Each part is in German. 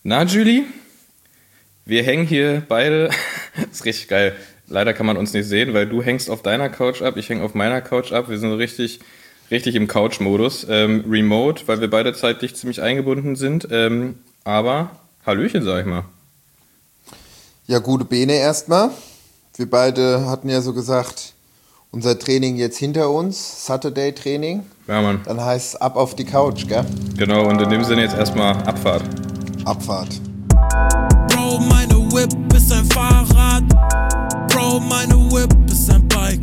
Na, Julie? Wir hängen hier beide. Ist richtig geil. Leider kann man uns nicht sehen, weil du hängst auf deiner Couch ab, ich hänge auf meiner Couch ab. Wir sind so richtig im Couch-Modus. Remote, weil wir beide zeitlich ziemlich eingebunden sind. Aber Hallöchen, sag ich mal. Ja, gute Bene erstmal. Wir beide hatten ja so gesagt, unser Training jetzt hinter uns, Saturday-Training. Ja, Mann. Dann heißt es ab auf die Couch, gell? Genau, und in dem Sinne jetzt erstmal Abfahrt. Abfahrt. Bro, meine Whip ist ein Fahrrad. Bro, meine Whip ist ein Bike.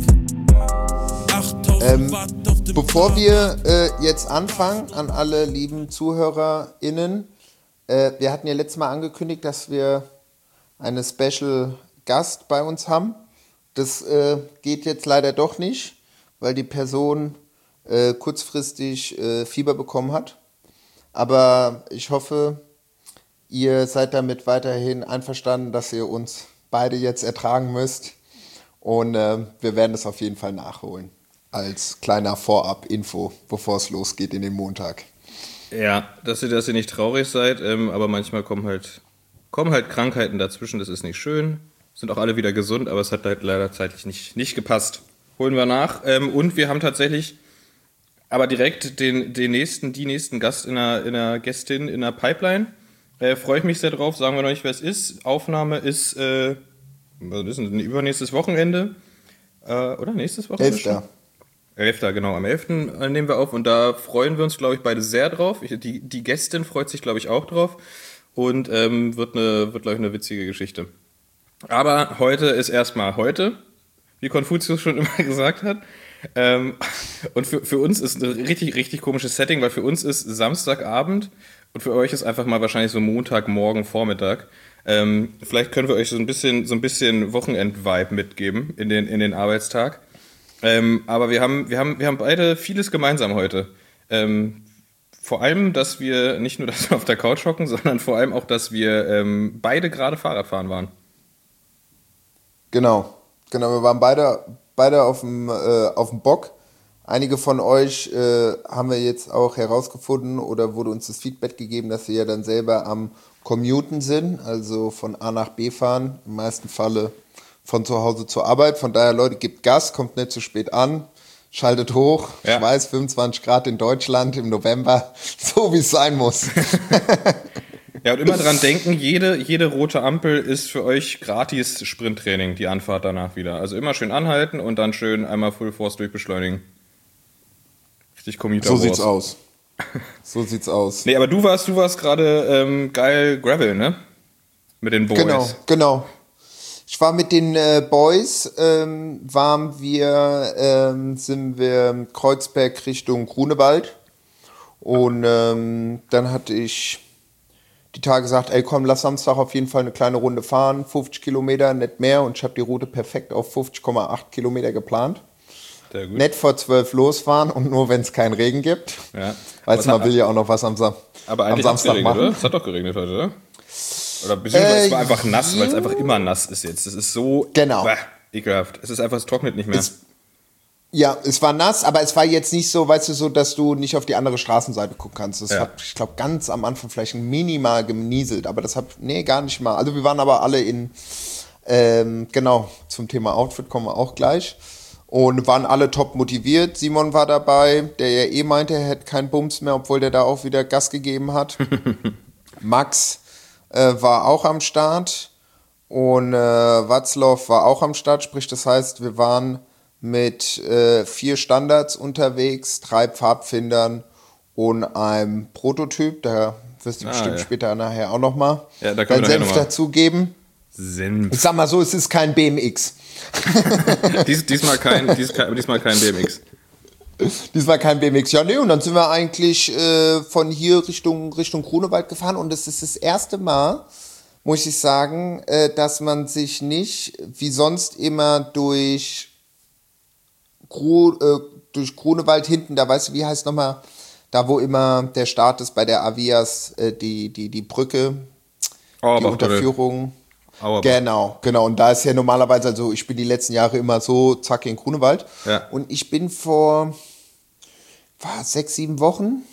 8000 Watt auf dem Bevor wir jetzt anfangen, an alle lieben ZuhörerInnen, wir hatten ja letztes Mal angekündigt, dass wir eine Special Gast bei uns haben. Das geht jetzt leider doch nicht, weil die Person kurzfristig Fieber bekommen hat. Aber ich hoffe, ihr seid damit weiterhin einverstanden, dass ihr uns beide jetzt ertragen müsst. Und wir werden es auf jeden Fall nachholen. Als kleiner Vorab-Info, bevor es losgeht in den Montag. Ja, dass ihr nicht traurig seid, aber manchmal kommen halt Krankheiten dazwischen, das ist nicht schön. Sind auch alle wieder gesund, aber es hat halt leider zeitlich nicht gepasst. Holen wir nach. Und wir haben tatsächlich aber direkt die nächsten Gast in der Gästin in der Pipeline. Freue ich mich sehr drauf, sagen wir noch nicht, wer es ist. Aufnahme ist, was ist denn, übernächstes Wochenende? Oder nächstes Wochenende? 11. Genau, am 11. nehmen wir auf und da freuen wir uns, glaube ich, beide sehr drauf. Die Gästin freut sich, glaube ich, auch drauf und wird, glaube ich, eine witzige Geschichte. Aber heute ist erstmal heute, wie Konfuzius schon immer gesagt hat. Und für uns ist ein richtig komisches Setting, weil für uns ist Samstagabend und für euch ist einfach mal wahrscheinlich so Montagmorgen, Vormittag. Vielleicht können wir euch so ein bisschen Wochenend-Vibe mitgeben in den Arbeitstag. Aber wir haben beide vieles gemeinsam heute. Vor allem, dass wir nicht nur dass wir auf der Couch hocken, sondern vor allem auch, dass wir beide gerade Fahrradfahren waren. Genau, wir waren beide auf dem Bock. Einige von euch haben wir jetzt auch herausgefunden oder wurde uns das Feedback gegeben, dass sie ja dann selber am Commuten sind, also von A nach B fahren, im meisten Falle von zu Hause zur Arbeit. Von daher, Leute, gebt Gas, kommt nicht zu spät an, schaltet hoch. Ja. Ich weiß, 25 Grad in Deutschland im November, so wie es sein muss. Ja, und immer dran denken, jede rote Ampel ist für euch gratis Sprinttraining, die Anfahrt danach wieder. Also immer schön anhalten und dann schön einmal Full Force durchbeschleunigen. Richtig Commuter Wars. So sieht's aus. Nee, aber du warst gerade geil Gravel, ne? Mit den Boys. Genau. Ich war mit den Boys, sind wir Kreuzberg Richtung Grunewald. Und dann hatte ich die Tage gesagt, ey komm, lass Samstag auf jeden Fall eine kleine Runde fahren, 50 Kilometer, nicht mehr. Und ich habe die Route perfekt auf 50,8 Kilometer geplant. Sehr gut. Nicht vor 12 losfahren und nur, wenn es keinen Regen gibt. Ja. Weil man will ja auch noch was am Samstag machen. Oder? Es hat doch geregnet heute, oder? Oder beziehungsweise es war einfach nass, weil es einfach immer nass ist jetzt. Das ist so ekelhaft. Es trocknet nicht mehr. Es war nass, aber es war jetzt nicht so, weißt du, so, dass du nicht auf die andere Straßenseite gucken kannst. Das hat, ich glaube, ganz am Anfang vielleicht minimal genieselt, aber gar nicht mal. Also wir waren aber alle zum Thema Outfit kommen wir auch gleich. Und waren alle top motiviert. Simon war dabei, der ja meinte, er hätte keinen Bums mehr, obwohl der da auch wieder Gas gegeben hat. Max war auch am Start und Watzlaw war auch am Start. Sprich, das heißt, wir waren mit 4 Standards unterwegs, 3 Pfadfindern und einem Prototyp. Da wirst du bestimmt später nachher auch nochmal deinen Senf dazugeben. Ich sag mal so, es ist kein BMX. diesmal kein BMX. Diesmal kein BMX. Ja, nee, und dann sind wir eigentlich von hier Richtung Grunewald gefahren und es ist das erste Mal, muss ich sagen, dass man sich nicht wie sonst immer durch Grunewald hinten, da weißt du, wie heißt nochmal, da wo immer der Start ist bei der Avias, die Brücke, die Unterführung. Genau. Und da ist ja normalerweise, also ich bin die letzten Jahre immer so zack in Grunewald. Ja. Und ich bin vor 6-7 Wochen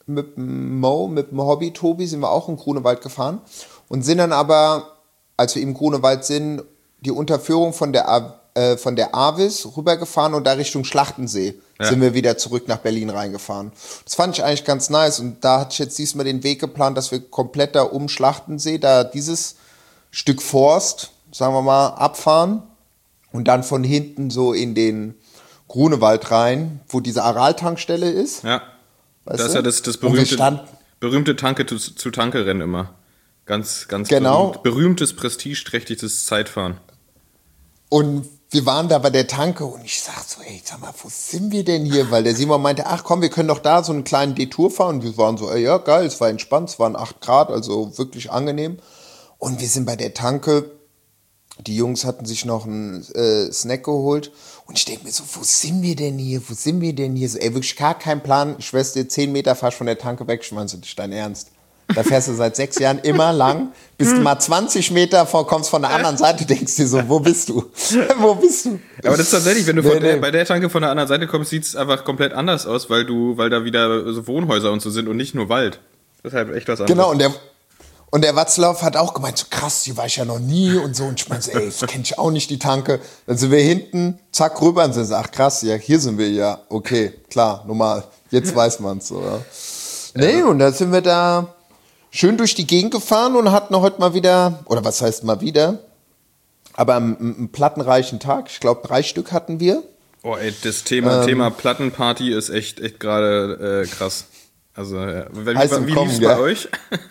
mit dem Mo, mit dem Hobby-Tobi sind wir auch in Grunewald gefahren und sind dann aber, als wir im Grunewald sind, die Unterführung von der Avis rübergefahren und da Richtung Schlachtensee sind wir wieder zurück nach Berlin reingefahren. Das fand ich eigentlich ganz nice und da hatte ich jetzt diesmal den Weg geplant, dass wir komplett da um Schlachtensee, da dieses Stück Forst, sagen wir mal, abfahren und dann von hinten so in den Grunewald rein, wo diese Aral-Tankstelle ist. Ja, weißt das ist du? ja das berühmte Tanke-zu-Tanke-Rennen immer. Ganz genau. Berühmtes, prestigeträchtiges Zeitfahren. Und wir waren da bei der Tanke und ich sag so, ey, sag mal, wo sind wir denn hier? Weil der Simon meinte, ach komm, wir können doch da so einen kleinen Detour fahren. Und wir waren so, ey, ja, geil, es war entspannt, es waren 8 Grad, also wirklich angenehm. Und wir sind bei der Tanke, die Jungs hatten sich noch einen Snack geholt. Und ich denke mir so, wo sind wir denn hier? Wo sind wir denn hier? So, ey, wirklich gar kein Plan. Ich schwör's dir, 10 Meter fast von der Tanke weg. Ich meine, das ist dein Ernst. Da fährst du seit 6 Jahren immer lang, bist mal 20 Meter kommst von der anderen Seite, denkst dir so, wo bist du? Wo bist du? Aber das ist tatsächlich, wenn du bei der Tanke von der anderen Seite kommst, sieht es einfach komplett anders aus, weil da wieder so Wohnhäuser und so sind und nicht nur Wald. Das ist halt echt was anderes. Genau, und der Watzlaw hat auch gemeint, so krass, hier war ich ja noch nie und so. Und ich meinte so, ey, das kenn ich auch nicht, die Tanke. Dann sind wir hinten, zack, rüber und sind so, ach krass, ja, hier sind wir ja. Okay, klar, normal. Jetzt weiß man's so, ja. Nee, und da sind wir da schön durch die Gegend gefahren und hatten heute mal wieder, oder was heißt mal wieder, aber einen plattenreichen Tag. Ich glaube, 3 Stück hatten wir. Oh, ey, das Thema Plattenparty ist echt gerade krass. Also, wie lief's bei euch?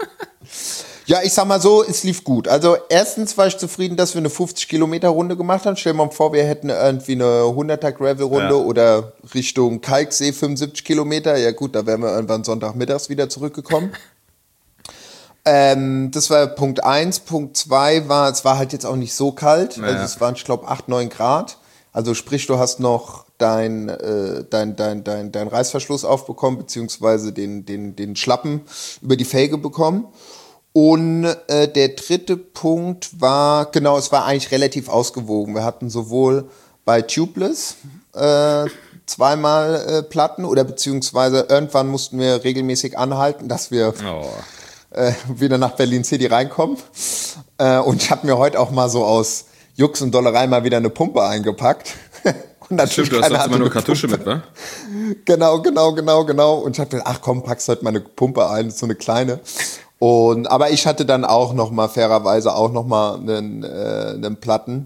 Ja, ich sag mal so, es lief gut. Also erstens war ich zufrieden, dass wir eine 50-Kilometer-Runde gemacht haben. Stell dir mal vor, wir hätten irgendwie eine 100er-Gravel-Runde oder Richtung Kalksee 75 Kilometer. Ja gut, da wären wir irgendwann Sonntagmittags wieder zurückgekommen. Das war Punkt 1. Punkt 2 war, es war halt jetzt auch nicht so kalt. Naja. Also es waren, ich glaube, 8, 9 Grad. Also sprich, du hast noch dein Reißverschluss aufbekommen, beziehungsweise den Schlappen über die Felge bekommen. Und der dritte Punkt war, genau, es war eigentlich relativ ausgewogen. Wir hatten sowohl bei Tubeless zweimal Platten oder beziehungsweise irgendwann mussten wir regelmäßig anhalten, dass wir wieder nach Berlin City reinkommen. Und ich habe mir heute auch mal so aus Jux und Dollerei mal wieder eine Pumpe eingepackt. Und stimmt, du hast sonst immer nur Kartusche mit, ne? Genau. Und ich habe gedacht, ach komm, packst heute mal eine Pumpe ein, so eine kleine. Aber ich hatte dann auch noch mal fairerweise auch noch mal einen Platten.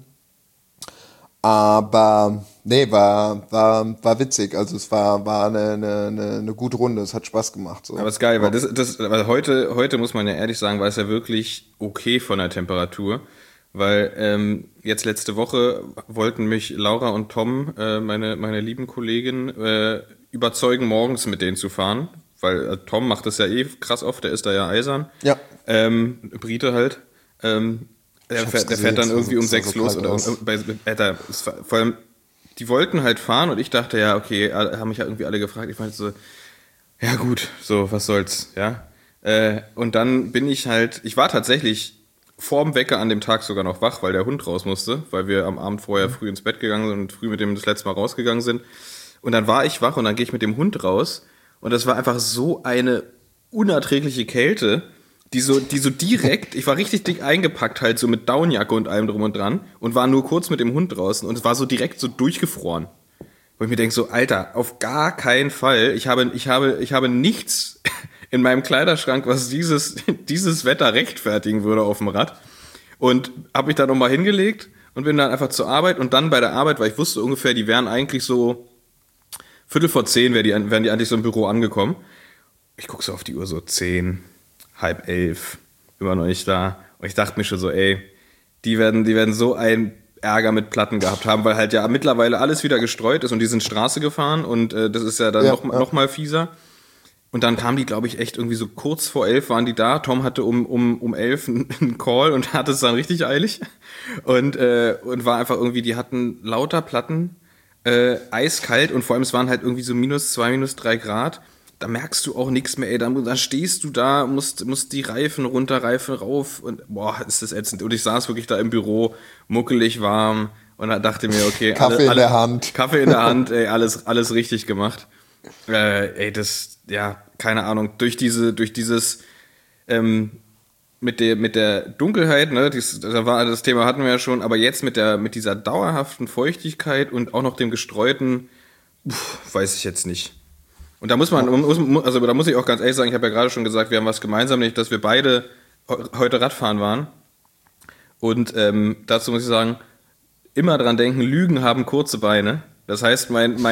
Aber nee, war witzig. Also es war eine gute Runde. Es hat Spaß gemacht. So. Aber es ist geil, weil heute muss man ja ehrlich sagen, war es ja wirklich okay von der Temperatur. Weil jetzt letzte Woche wollten mich Laura und Tom, meine lieben Kollegen, überzeugen, morgens mit denen zu fahren. Weil Tom macht das ja krass oft, der ist da ja eisern. Ja. Brite halt. Der fährt dann irgendwie um 6 los. Vor allem, die wollten halt fahren und ich dachte ja, okay, haben mich ja irgendwie alle gefragt. Ich meinte so, ja gut, so, was soll's, ja. Und dann ich war tatsächlich vorm Wecker an dem Tag sogar noch wach, weil der Hund raus musste, weil wir am Abend vorher früh ins Bett gegangen sind und früh mit dem das letzte Mal rausgegangen sind. Und dann war ich wach und dann gehe ich mit dem Hund raus und das war einfach so eine unerträgliche Kälte, die so direkt, ich war richtig dick eingepackt halt so mit Downjacke und allem drum und dran und war nur kurz mit dem Hund draußen und es war so direkt so durchgefroren. Wo ich mir denke so, Alter, auf gar keinen Fall, ich habe nichts in meinem Kleiderschrank, was dieses Wetter rechtfertigen würde auf dem Rad. Und habe mich da nochmal hingelegt und bin dann einfach zur Arbeit. Und dann bei der Arbeit, weil ich wusste ungefähr, die wären eigentlich so 10:15 wären die eigentlich so im Büro angekommen. Ich gucke so auf die Uhr, so 10, 10:30, immer noch nicht da. Und ich dachte mir schon so, ey, die werden so einen Ärger mit Platten gehabt haben, weil halt ja mittlerweile alles wieder gestreut ist und die sind Straße gefahren und das ist ja dann noch mal fieser. Und dann kamen die, glaube ich, echt irgendwie so kurz vor 11 waren die da. Tom hatte um 11 einen Call und hatte es dann richtig eilig. Und war einfach irgendwie, die hatten lauter Platten, eiskalt und vor allem es waren halt irgendwie so -2, -3 Grad. Da merkst du auch nichts mehr, ey. Dann stehst du da, musst die Reifen runter, Reifen rauf und boah, ist das ätzend. Und ich saß wirklich da im Büro, muckelig warm und da dachte mir, okay, Kaffee in der Hand, ey, alles richtig gemacht. Ey, das, ja, keine Ahnung, durch dieses mit der Dunkelheit, ne, das Thema hatten wir ja schon, aber jetzt mit dieser dauerhaften Feuchtigkeit und auch noch dem gestreuten, weiß ich jetzt nicht. Und da muss ich auch ganz ehrlich sagen, ich habe ja gerade schon gesagt, wir haben was gemeinsam, nicht, dass wir beide heute Radfahren waren. Und dazu muss ich sagen, immer dran denken, Lügen haben kurze Beine. Das heißt,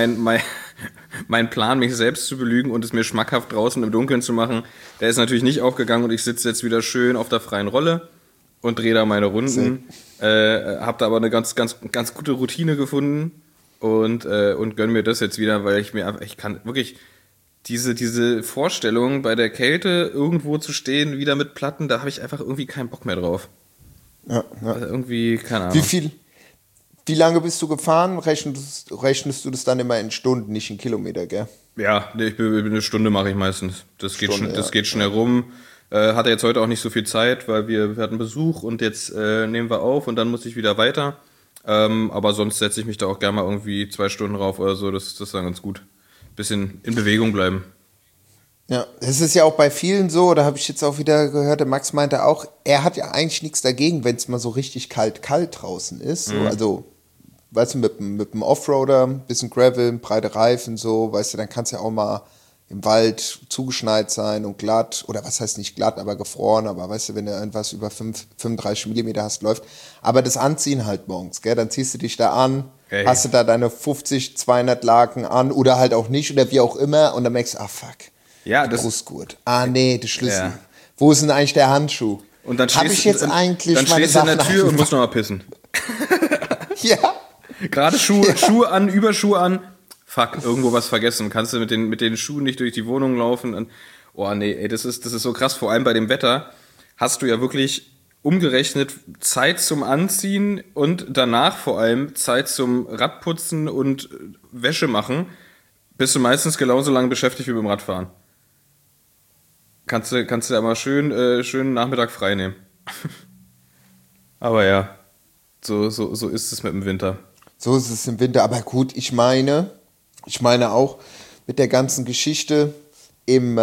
mein Plan, mich selbst zu belügen und es mir schmackhaft draußen im Dunkeln zu machen, der ist natürlich nicht aufgegangen und ich sitze jetzt wieder schön auf der freien Rolle und drehe da meine Runden. Habe da aber eine ganz, ganz, ganz gute Routine gefunden und gönne mir das jetzt wieder, weil ich kann wirklich diese Vorstellung, bei der Kälte irgendwo zu stehen, wieder mit Platten, da habe ich einfach irgendwie keinen Bock mehr drauf. Ja. Also irgendwie, keine Ahnung. Wie lange bist du gefahren? Rechnest du das dann immer in Stunden, nicht in Kilometer, gell? Ja, eine Stunde mache ich meistens. Das geht schnell rum. Hatte jetzt heute auch nicht so viel Zeit, weil wir hatten Besuch und jetzt nehmen wir auf und dann muss ich wieder weiter. Aber sonst setze ich mich da auch gerne mal irgendwie 2 Stunden rauf oder so. Das ist dann ganz gut. Bisschen in Bewegung bleiben. Ja, das ist ja auch bei vielen so, da habe ich jetzt auch wieder gehört, der Max meinte auch, er hat ja eigentlich nichts dagegen, wenn es mal so richtig kalt draußen ist. So, also, weißt du, mit dem Offroader, bisschen Gravel, breite Reifen, so, weißt du, dann kann es ja auch mal im Wald zugeschneit sein und glatt, oder was heißt nicht glatt, aber gefroren, aber weißt du, wenn du irgendwas über 35 mm hast, läuft. Aber das Anziehen halt morgens, gell, dann ziehst du dich da an, hast du da deine 50, 200 Laken an oder halt auch nicht oder wie auch immer und dann merkst du, fuck. Ja, der Brustgurt. Nee, der Schlüssel. Ja. Wo ist denn eigentlich der Handschuh? Und dann stehst du in der Tür und musst noch mal pissen. Ja. Gerade Schuhe an, Überschuhe an. Fuck, irgendwo was vergessen. Kannst du mit den Schuhen nicht durch die Wohnung laufen? Oh nee, ey, das ist so krass. Vor allem bei dem Wetter hast du ja wirklich umgerechnet Zeit zum Anziehen und danach vor allem Zeit zum Radputzen und Wäsche machen. Bist du meistens genauso lange beschäftigt wie beim Radfahren. Kannst du ja mal schön Nachmittag frei nehmen. Aber ja, so ist es mit dem Winter. So ist es im Winter, aber gut, ich meine auch mit der ganzen Geschichte im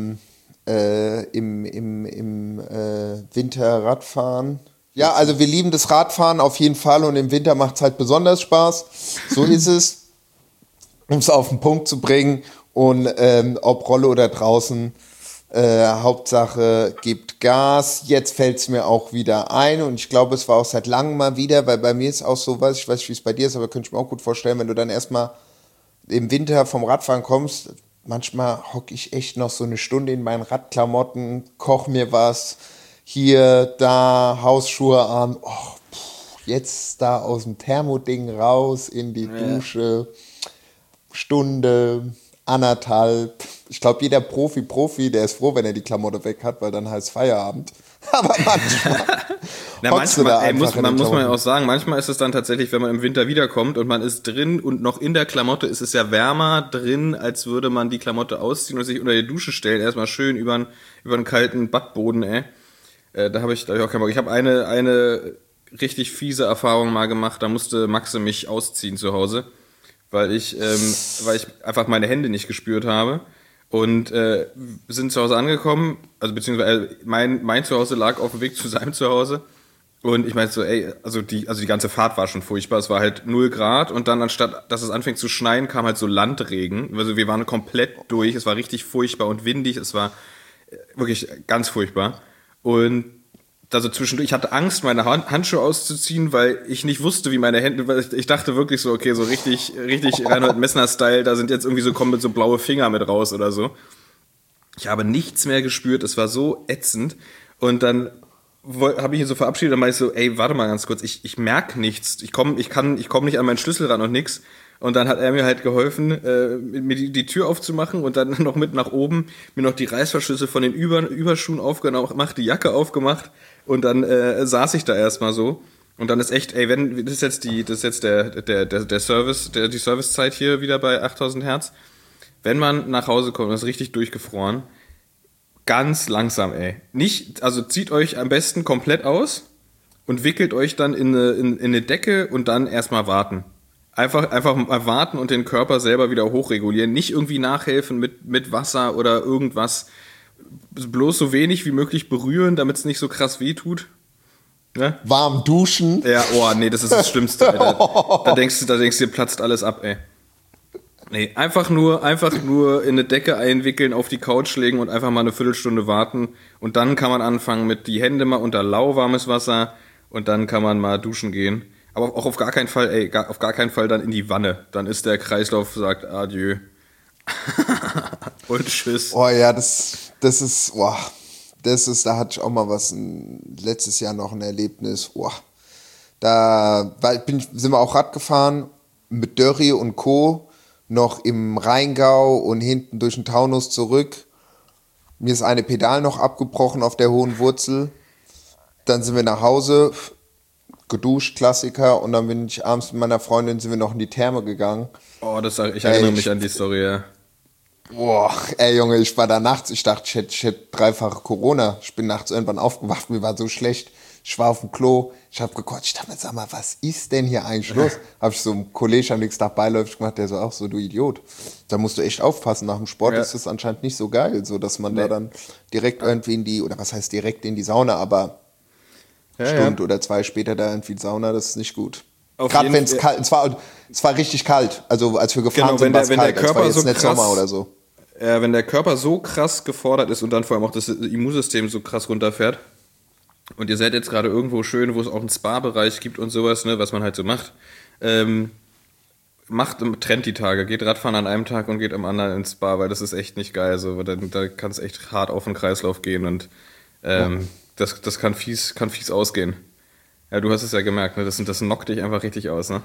Winter Radfahren. Ja, also wir lieben das Radfahren auf jeden Fall und im Winter macht es halt besonders Spaß. So ist es, um es auf den Punkt zu bringen und ob Rolle oder draußen, Hauptsache gibt Gas. Jetzt fällt es mir auch wieder ein und ich glaube, es war auch seit langem mal wieder, weil bei mir ist auch so was, ich weiß nicht, wie es bei dir ist, aber könnte ich mir auch gut vorstellen, wenn du dann erstmal im Winter vom Radfahren kommst, manchmal hocke ich echt noch so eine Stunde in meinen Radklamotten, koche mir was, hier, da, Hausschuhe an, jetzt da aus dem Thermoding raus in die Dusche, Stunde, 1,5. Ich glaube, jeder Profi, der ist froh, wenn er die Klamotte weg hat, weil dann heißt Feierabend. Aber manchmal, muss man ja auch sagen, manchmal ist es dann tatsächlich, wenn man im Winter wiederkommt und man ist drin und noch in der Klamotte, ist es ja wärmer drin, als würde man die Klamotte ausziehen und sich unter die Dusche stellen, erstmal schön über einen kalten Badboden, ey. Da habe ich auch keinen Bock. Ich habe eine richtig fiese Erfahrung mal gemacht, da musste Maxe mich ausziehen zu Hause, weil ich einfach meine Hände nicht gespürt habe. Und sind zu Hause angekommen, also beziehungsweise mein Zuhause lag auf dem Weg zu seinem Zuhause. Und ich meinte so, also die ganze Fahrt war schon furchtbar. Es war halt 0 Grad und dann anstatt, dass es anfängt zu schneien, kam halt so Landregen. Also wir waren komplett durch. Es war richtig furchtbar und windig. Es war wirklich ganz furchtbar. Und also zwischendurch, ich hatte Angst, meine Handschuhe auszuziehen, weil ich nicht wusste, wie meine Hände, weil ich dachte wirklich so, okay, so richtig Reinhold Messner-Style, da sind jetzt irgendwie kommen mit so blaue Finger mit raus oder so. Ich habe nichts mehr gespürt, es war so ätzend. Und dann habe ich ihn so verabschiedet und meinte so, warte mal ganz kurz, ich merke nichts, ich komme nicht an meinen Schlüssel ran und nix. Und dann hat er mir halt geholfen, mir die Tür aufzumachen und dann noch mit nach oben, mir noch die Reißverschlüsse von den Überschuhen aufgemacht, die Jacke aufgemacht und dann saß ich da erstmal so. Und dann ist echt, das ist jetzt der Service, die Servicezeit hier wieder bei 8000 Hertz. Wenn man nach Hause kommt, das ist richtig durchgefroren, ganz langsam, also zieht euch am besten komplett aus und wickelt euch dann in eine Decke und dann erstmal warten. Einfach mal warten und den Körper selber wieder hochregulieren. Nicht irgendwie nachhelfen mit Wasser oder irgendwas. Bloß so wenig wie möglich berühren, damit es nicht so krass wehtut. Ne? Warm duschen. Ja, oh, nee, das ist das Schlimmste, Alter. Da denkst du, dir platzt alles ab, ey. Nee, einfach nur in eine Decke einwickeln, auf die Couch legen und einfach mal eine Viertelstunde warten. Und dann kann man anfangen mit die Hände mal unter lauwarmes Wasser und dann kann man mal duschen gehen. Aber auch auf gar keinen Fall, auf gar keinen Fall dann in die Wanne. Dann ist der Kreislauf, sagt Adieu. Und tschüss. Oh ja, das ist, da hatte ich auch mal letztes Jahr noch ein Erlebnis. Sind wir auch Rad gefahren mit Dörri und Co. noch im Rheingau und hinten durch den Taunus zurück. Mir ist eine Pedal noch abgebrochen auf der Hohen Wurzel. Dann sind wir nach Hause, geduscht, Klassiker, und dann bin ich abends mit meiner Freundin, sind wir noch in die Therme gegangen. Oh, ich erinnere mich an die Story, ja. Boah, ey Junge, ich war da nachts, ich dachte, ich hätte dreifache Corona. Ich bin nachts irgendwann aufgewacht, mir war so schlecht. Ich war auf dem Klo, ich habe gekotzt, ich dachte mir, sag mal, was ist denn hier eigentlich los? Habe ich so einem Kollegen am nächsten Tag beiläufig gemacht, der so, auch so, du Idiot. Da musst du echt aufpassen, nach dem Sport ist das anscheinend nicht so geil, so dass man da dann direkt irgendwie oder was heißt direkt in die Sauna, aber Stunde oder zwei später da irgendwie in die Sauna, das ist nicht gut. Gerade wenn es kalt, es war richtig kalt, also als wir gefahren sind, war es kalt, es war jetzt so nicht krass, Sommer oder so. Wenn der Körper so krass gefordert ist und dann vor allem auch das Immunsystem so krass runterfährt und ihr seid jetzt gerade irgendwo schön, wo es auch einen Spa-Bereich gibt und sowas, ne, was man halt so macht, trennt die Tage, geht Radfahren an einem Tag und geht am anderen ins Spa, weil das ist echt nicht geil, so, da kann es echt hart auf den Kreislauf gehen und das kann fies ausgehen. Ja, du hast es ja gemerkt, ne? Das knockt dich einfach richtig aus, ne?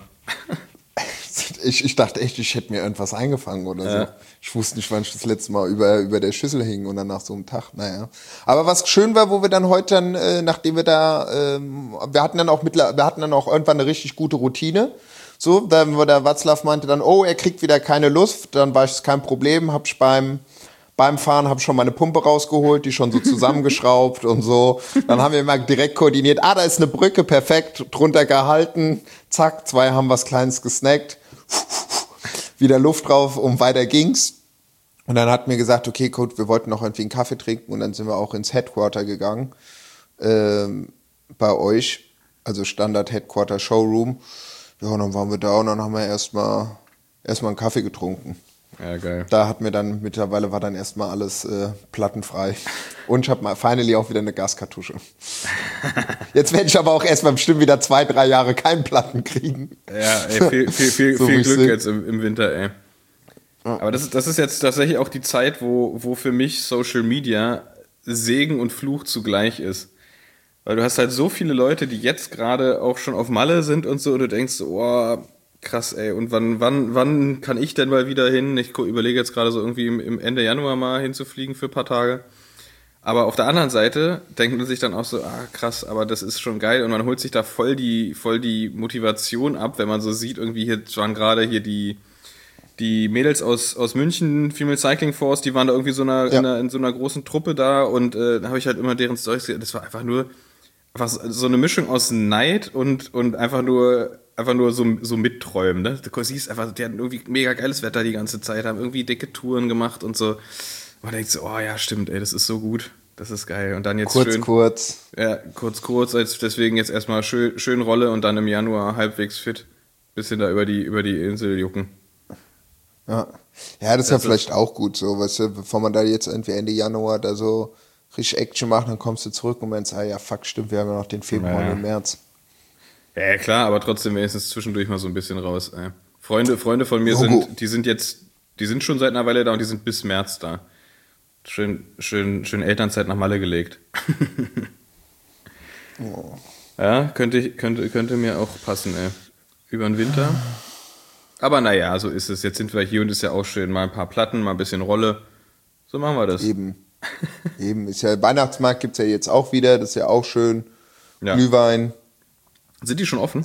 Ich dachte echt, ich hätte mir irgendwas eingefangen oder so. Ich wusste nicht, wann ich das letzte Mal über der Schüssel hing und dann nach so einem Tag, naja. Aber was schön war, wo wir dann heute nachdem wir da, wir hatten dann auch irgendwann eine richtig gute Routine. So, wo der Václav meinte dann, er kriegt wieder keine Luft, dann war es kein Problem, hab ich beim Fahren habe ich schon meine Pumpe rausgeholt, die schon so zusammengeschraubt und so. Dann haben wir mal direkt koordiniert, da ist eine Brücke, perfekt, drunter gehalten, zack, 2 haben was Kleines gesnackt, wieder Luft drauf und weiter ging's. Und dann hat mir gesagt, okay, gut, wir wollten noch irgendwie einen Kaffee trinken und dann sind wir auch ins Headquarter gegangen, bei euch, also Standard Headquarter Showroom. Ja, und dann waren wir da und dann haben wir erstmal einen Kaffee getrunken. Ja, geil. Mittlerweile war dann erstmal alles plattenfrei. Und ich habe finally auch wieder eine Gaskartusche. Jetzt werde ich aber auch erstmal bestimmt wieder 2-3 Jahre keinen Platten kriegen. Ja, ey, viel Glück jetzt im Winter, ey. Aber das ist jetzt tatsächlich auch die Zeit, wo für mich Social Media Segen und Fluch zugleich ist. Weil du hast halt so viele Leute, die jetzt gerade auch schon auf Malle sind und so, und du denkst, krass, ey, und wann kann ich denn mal wieder hin? Ich überlege jetzt gerade so irgendwie im Ende Januar mal hinzufliegen für ein paar Tage. Aber auf der anderen Seite denkt man sich dann auch so, krass, aber das ist schon geil, und man holt sich da voll die Motivation ab, wenn man so sieht, irgendwie hier waren gerade hier die Mädels aus München, Female Cycling Force, die waren da irgendwie in so einer großen Truppe da, und da habe ich halt immer deren Storys gesehen. Das war einfach so eine Mischung aus Neid und einfach nur so mitträumen, ne? Du siehst einfach, die hatten irgendwie mega geiles Wetter die ganze Zeit, haben irgendwie dicke Touren gemacht und so. Man denkt so, ja, stimmt, ey, das ist so gut, das ist geil. Und dann jetzt kurz. Ja, kurz, deswegen jetzt erstmal schön Rolle und dann im Januar halbwegs fit. Bisschen da über die Insel jucken. Ja, das ist ja vielleicht auch gut so, weißt du, bevor man da jetzt irgendwie Ende Januar da so richtig Action macht, dann kommst du zurück und meinst, ja, fuck, stimmt, wir haben ja noch den Februar und den März. Ja, klar, aber trotzdem wenigstens zwischendurch mal so ein bisschen raus. Freunde von mir die sind schon seit einer Weile da und die sind bis März da. Schön Elternzeit nach Malle gelegt. Ja, könnte mir auch passen, ey. Über den Winter. Aber naja, so ist es. Jetzt sind wir hier und ist ja auch schön. Mal ein paar Platten, mal ein bisschen Rolle. So machen wir das. Eben. Ist ja, Weihnachtsmarkt gibt's ja jetzt auch wieder. Das ist ja auch schön. Ja. Glühwein. Sind die schon offen?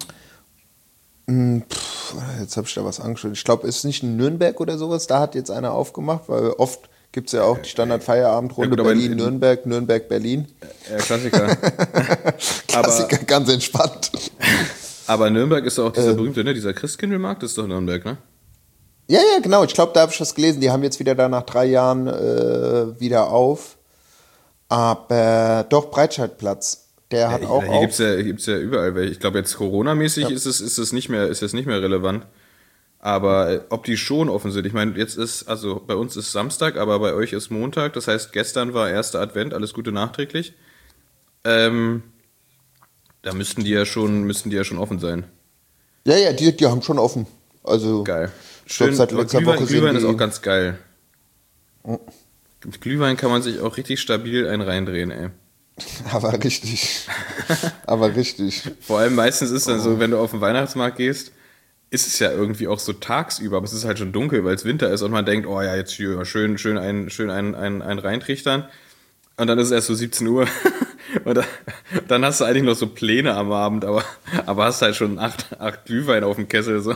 Jetzt habe ich da was angeschaut. Ich glaube, es ist nicht in Nürnberg oder sowas. Da hat jetzt einer aufgemacht, weil oft gibt es ja auch die Standard-Feierabendrunde Berlin-Nürnberg, Nürnberg-Berlin. Ja, Klassiker. Klassiker, ganz entspannt. Aber Nürnberg ist doch auch dieser berühmte, ne? Dieser Christkindlmarkt, das ist doch Nürnberg, ne? Ja, genau. Ich glaube, da habe ich das gelesen. Die haben jetzt wieder da nach 3 Jahren wieder auf. Aber doch, Breitscheidplatz. Der hat auch hier gibt's ja überall welche. Ich glaube, jetzt Corona-mäßig ist es nicht mehr relevant. Aber ob die schon offen sind, ich meine, also bei uns ist Samstag, aber bei euch ist Montag, das heißt, gestern war erster Advent, alles Gute nachträglich. Da müssten die ja schon offen sein. Ja, die haben schon offen. Also, geil. Schön, seit letzter Woche Glühwein ist auch ganz geil. Mit Glühwein kann man sich auch richtig stabil einen reindrehen, ey. Aber richtig. Vor allem meistens ist dann so, wenn du auf den Weihnachtsmarkt gehst, ist es ja irgendwie auch so tagsüber, aber es ist halt schon dunkel, weil es Winter ist und man denkt, oh ja, jetzt hier schön einen reintrichtern. Und dann ist es erst so 17 Uhr und dann hast du eigentlich noch so Pläne am Abend, aber hast halt schon 8 Glühwein auf dem Kessel. So.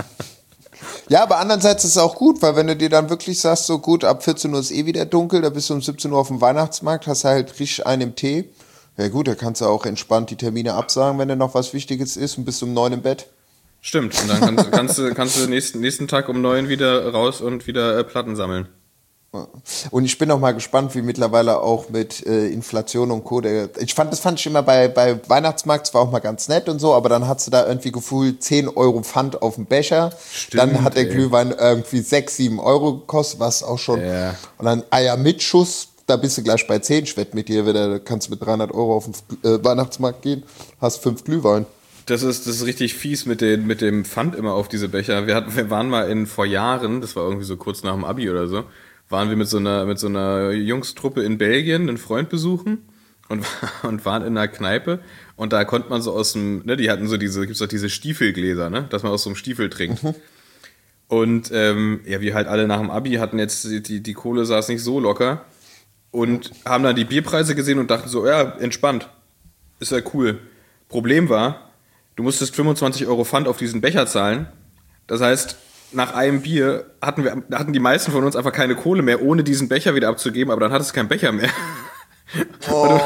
Ja, aber andererseits ist es auch gut, weil wenn du dir dann wirklich sagst, so gut, ab 14 Uhr ist eh wieder dunkel, da bist du um 17 Uhr auf dem Weihnachtsmarkt, hast du halt richtig einen im Tee. Ja gut, da kannst du auch entspannt die Termine absagen, wenn da noch was Wichtiges ist und bist um 9 im Bett. Stimmt, und dann kannst du nächsten Tag um 9 wieder raus und wieder Platten sammeln. Und ich bin auch mal gespannt, wie mittlerweile auch mit Inflation und Co. Das fand ich immer bei Weihnachtsmarkt zwar auch mal ganz nett und so, aber dann hast du da irgendwie gefühlt 10 Euro Pfand auf dem Becher. Stimmt, dann hat der Glühwein irgendwie 6, 7 Euro gekostet, was auch schon. Ja. Und dann Eier mit Schuss, da bist du gleich bei 10. Ich wette mit dir, da kannst du mit 300 Euro auf den Weihnachtsmarkt gehen, hast 5 Glühwein. Das ist richtig fies mit dem Pfand immer auf diese Becher. Wir waren mal vor Jahren, das war irgendwie so kurz nach dem Abi oder so, waren wir mit so einer Jungstruppe in Belgien einen Freund besuchen und waren in einer Kneipe und da konnte man so aus dem, ne, die hatten so gibt's doch diese Stiefelgläser, ne, dass man aus so einem Stiefel trinkt. Mhm. Und wir halt alle nach dem Abi hatten jetzt, die Kohle saß nicht so locker und haben dann die Bierpreise gesehen und dachten so, ja, entspannt, ist ja cool. Problem war, du musstest 25 Euro Pfand auf diesen Becher zahlen. Das heißt, nach einem Bier hatten die meisten von uns einfach keine Kohle mehr, ohne diesen Becher wieder abzugeben, aber dann hattest du keinen Becher mehr. Oh.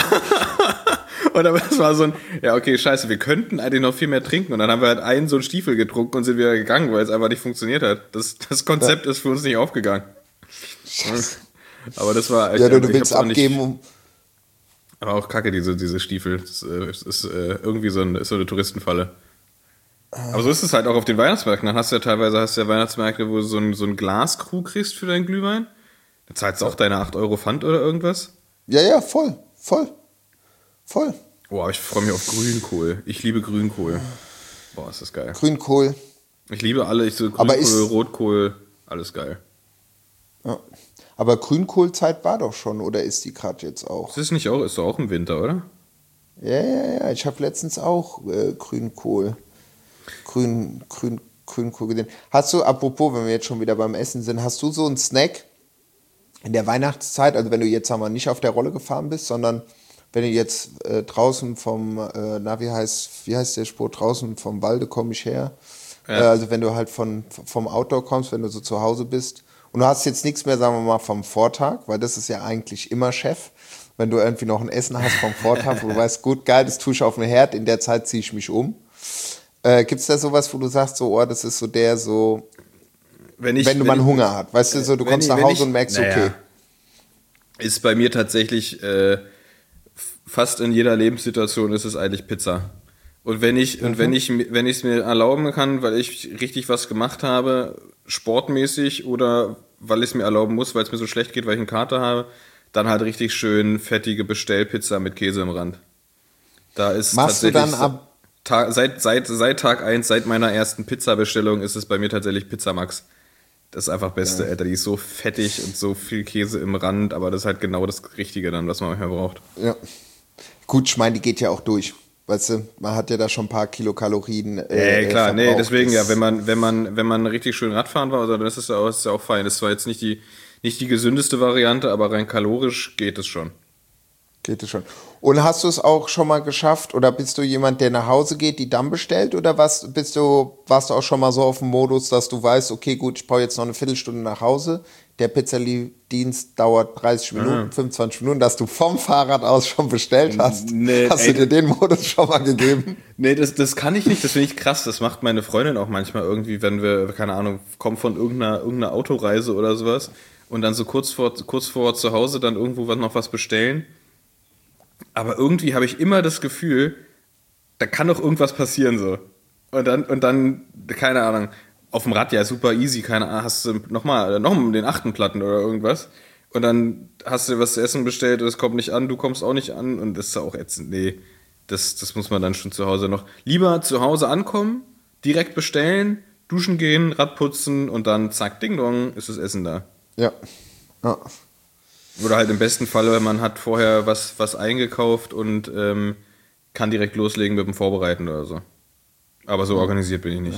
Und dann war so ja okay, scheiße, wir könnten eigentlich noch viel mehr trinken. Und dann haben wir halt einen so einen Stiefel getrunken und sind wieder gegangen, weil es einfach nicht funktioniert hat. Das Konzept ist für uns nicht aufgegangen. Scheiße. Aber das war... Ja, du willst abgeben, aber auch kacke, diese Stiefel. Das ist irgendwie so eine Touristenfalle. Aber so ist es halt auch auf den Weihnachtsmärkten. Dann hast du ja teilweise Weihnachtsmärkte, wo du so ein Glaskrug kriegst für deinen Glühwein. Da zahlst du auch deine 8 Euro Pfand oder irgendwas. Ja, voll. Oh, aber ich freue mich auf Grünkohl. Ich liebe Grünkohl. Boah, ist das geil. Grünkohl. Ich liebe Grünkohl, Rotkohl, alles geil. Ja. Aber Grünkohlzeit war doch schon, oder ist die gerade jetzt auch? Ist doch auch im Winter, oder? Ja. Ich habe letztens auch Grünkohl gesehen. Hast du, apropos, wenn wir jetzt schon wieder beim Essen sind, hast du so einen Snack in der Weihnachtszeit, also wenn du jetzt nicht auf der Rolle gefahren bist, sondern wenn du jetzt draußen wie heißt der Spruch, draußen vom Walde komme ich her, also wenn du halt vom Outdoor kommst, wenn du so zu Hause bist, und du hast jetzt nichts mehr, sagen wir mal, vom Vortag, weil das ist ja eigentlich immer Chef, wenn du irgendwie noch ein Essen hast vom Vortag, wo du weißt, gut, geil, das tue ich auf den Herd, in der Zeit ziehe ich mich um. Gibt es da sowas, wo du sagst, so, das ist so wenn du mal Hunger hast, weißt du, so, du kommst nach Hause und merkst, okay. Ist bei mir tatsächlich, fast in jeder Lebenssituation ist es eigentlich Pizza. Und wenn ich es mir erlauben kann, weil ich richtig was gemacht habe, sportmäßig oder weil ich es mir erlauben muss, weil es mir so schlecht geht, weil ich einen Kater habe, dann halt richtig schön fettige Bestellpizza mit Käse im Rand. Da ist machst tatsächlich du dann seit Tag 1, seit meiner ersten Pizzabestellung ist es bei mir tatsächlich Pizza Max. Das ist einfach Beste, ja. Alter. Die ist so fettig und so viel Käse im Rand, aber das ist halt genau das Richtige dann, was man manchmal braucht. Ja. Gut, ich meine, die geht ja auch durch. Weißt du, man hat ja da schon ein paar Kilokalorien. Klar, deswegen ja, wenn man richtig schön Radfahren war, also das ist ja auch fein. Das war jetzt nicht die gesündeste Variante, aber rein kalorisch geht es schon. Und hast du es auch schon mal geschafft, oder bist du jemand, der nach Hause geht, die dann bestellt, oder warst du auch schon mal so auf dem Modus, dass du weißt, okay, gut, ich brauche jetzt noch eine Viertelstunde nach Hause, der Pizzalieferant, Dienst dauert 30 Minuten, 25 Minuten, dass du vom Fahrrad aus schon bestellt hast. Nee, hast du dir den Modus schon mal gegeben? Nee, das kann ich nicht, das finde ich krass. Das macht meine Freundin auch manchmal irgendwie, wenn wir, keine Ahnung, kommen von irgendeiner Autoreise oder sowas und dann so kurz vor zu Hause dann irgendwo noch was bestellen. Aber irgendwie habe ich immer das Gefühl, da kann doch irgendwas passieren so. Und dann, keine Ahnung, auf dem Rad ja super easy, keine Ahnung, hast du noch den 8. Platten oder irgendwas. Und dann hast du was zu essen bestellt, es kommt nicht an, du kommst auch nicht an und das ist auch ätzend. Nee, das muss man dann schon zu Hause noch. Lieber zu Hause ankommen, direkt bestellen, duschen gehen, Rad putzen und dann zack, ding dong, ist das Essen da. Ja. Oder halt im besten Fall, man hat vorher was eingekauft und kann direkt loslegen mit dem Vorbereiten oder so. Aber so organisiert bin ich nicht.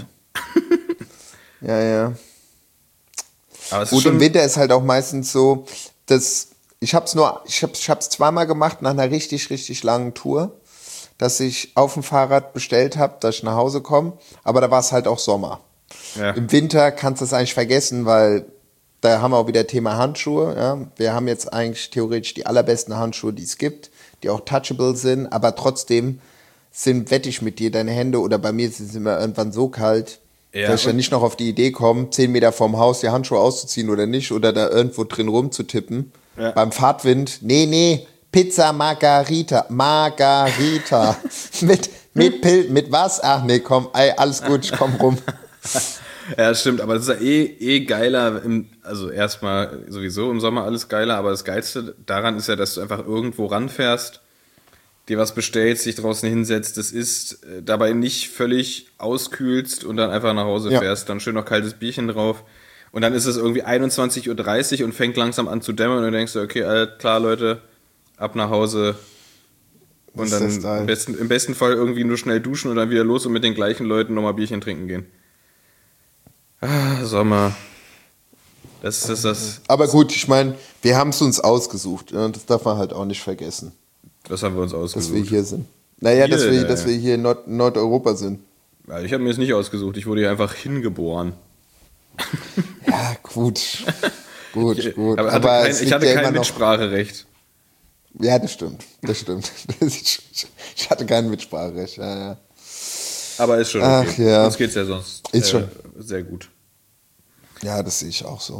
Ja. Aber es Gut, ist schon im Winter ist halt auch meistens so, dass ich hab's zweimal gemacht nach einer richtig, richtig langen Tour, dass ich auf dem Fahrrad bestellt habe, dass ich nach Hause komme, aber da war es halt auch Sommer. Ja. Im Winter kannst du es eigentlich vergessen, weil da haben wir auch wieder Thema Handschuhe. Ja. Wir haben jetzt eigentlich theoretisch die allerbesten Handschuhe, die es gibt, die auch touchable sind, aber trotzdem wette ich mit dir, deine Hände oder bei mir sind sie immer irgendwann so kalt, dass ich dann nicht noch auf die Idee komme, 10 Meter vom Haus die Handschuhe auszuziehen oder nicht oder da irgendwo drin rumzutippen. Ja. Beim Fahrtwind, nee, Pizza Margarita. mit was? Ach nee, komm, alles gut, ich komm rum. Ja, das stimmt, aber das ist ja eh geiler, also erstmal sowieso im Sommer alles geiler, aber das Geilste daran ist ja, dass du einfach irgendwo ranfährst, dir was bestellst, dich draußen hinsetzt, das isst, dabei nicht völlig auskühlst und dann einfach nach Hause fährst, dann schön noch kaltes Bierchen drauf und dann ist es irgendwie 21:30 Uhr und fängt langsam an zu dämmern und du denkst, okay, alles klar, Leute, ab nach Hause und dann im besten Fall irgendwie nur schnell duschen und dann wieder los und mit den gleichen Leuten nochmal Bierchen trinken gehen. Sommer. Das ist das. Aber gut, ich meine, wir haben es uns ausgesucht. Und das darf man halt auch nicht vergessen. Das haben wir uns ausgesucht. Dass wir hier sind. Naja, dass wir hier in Nordeuropa sind. Ja, ich habe mir es nicht ausgesucht. Ich wurde hier einfach hingeboren. Ja, gut. Gut. Aber ich hatte kein Mitspracherecht. Ja, das stimmt. Ich hatte kein Mitspracherecht. Ja. Aber ist schon okay. Ach, ja. Uns geht's ja sonst sehr gut. Ja, das sehe ich auch so.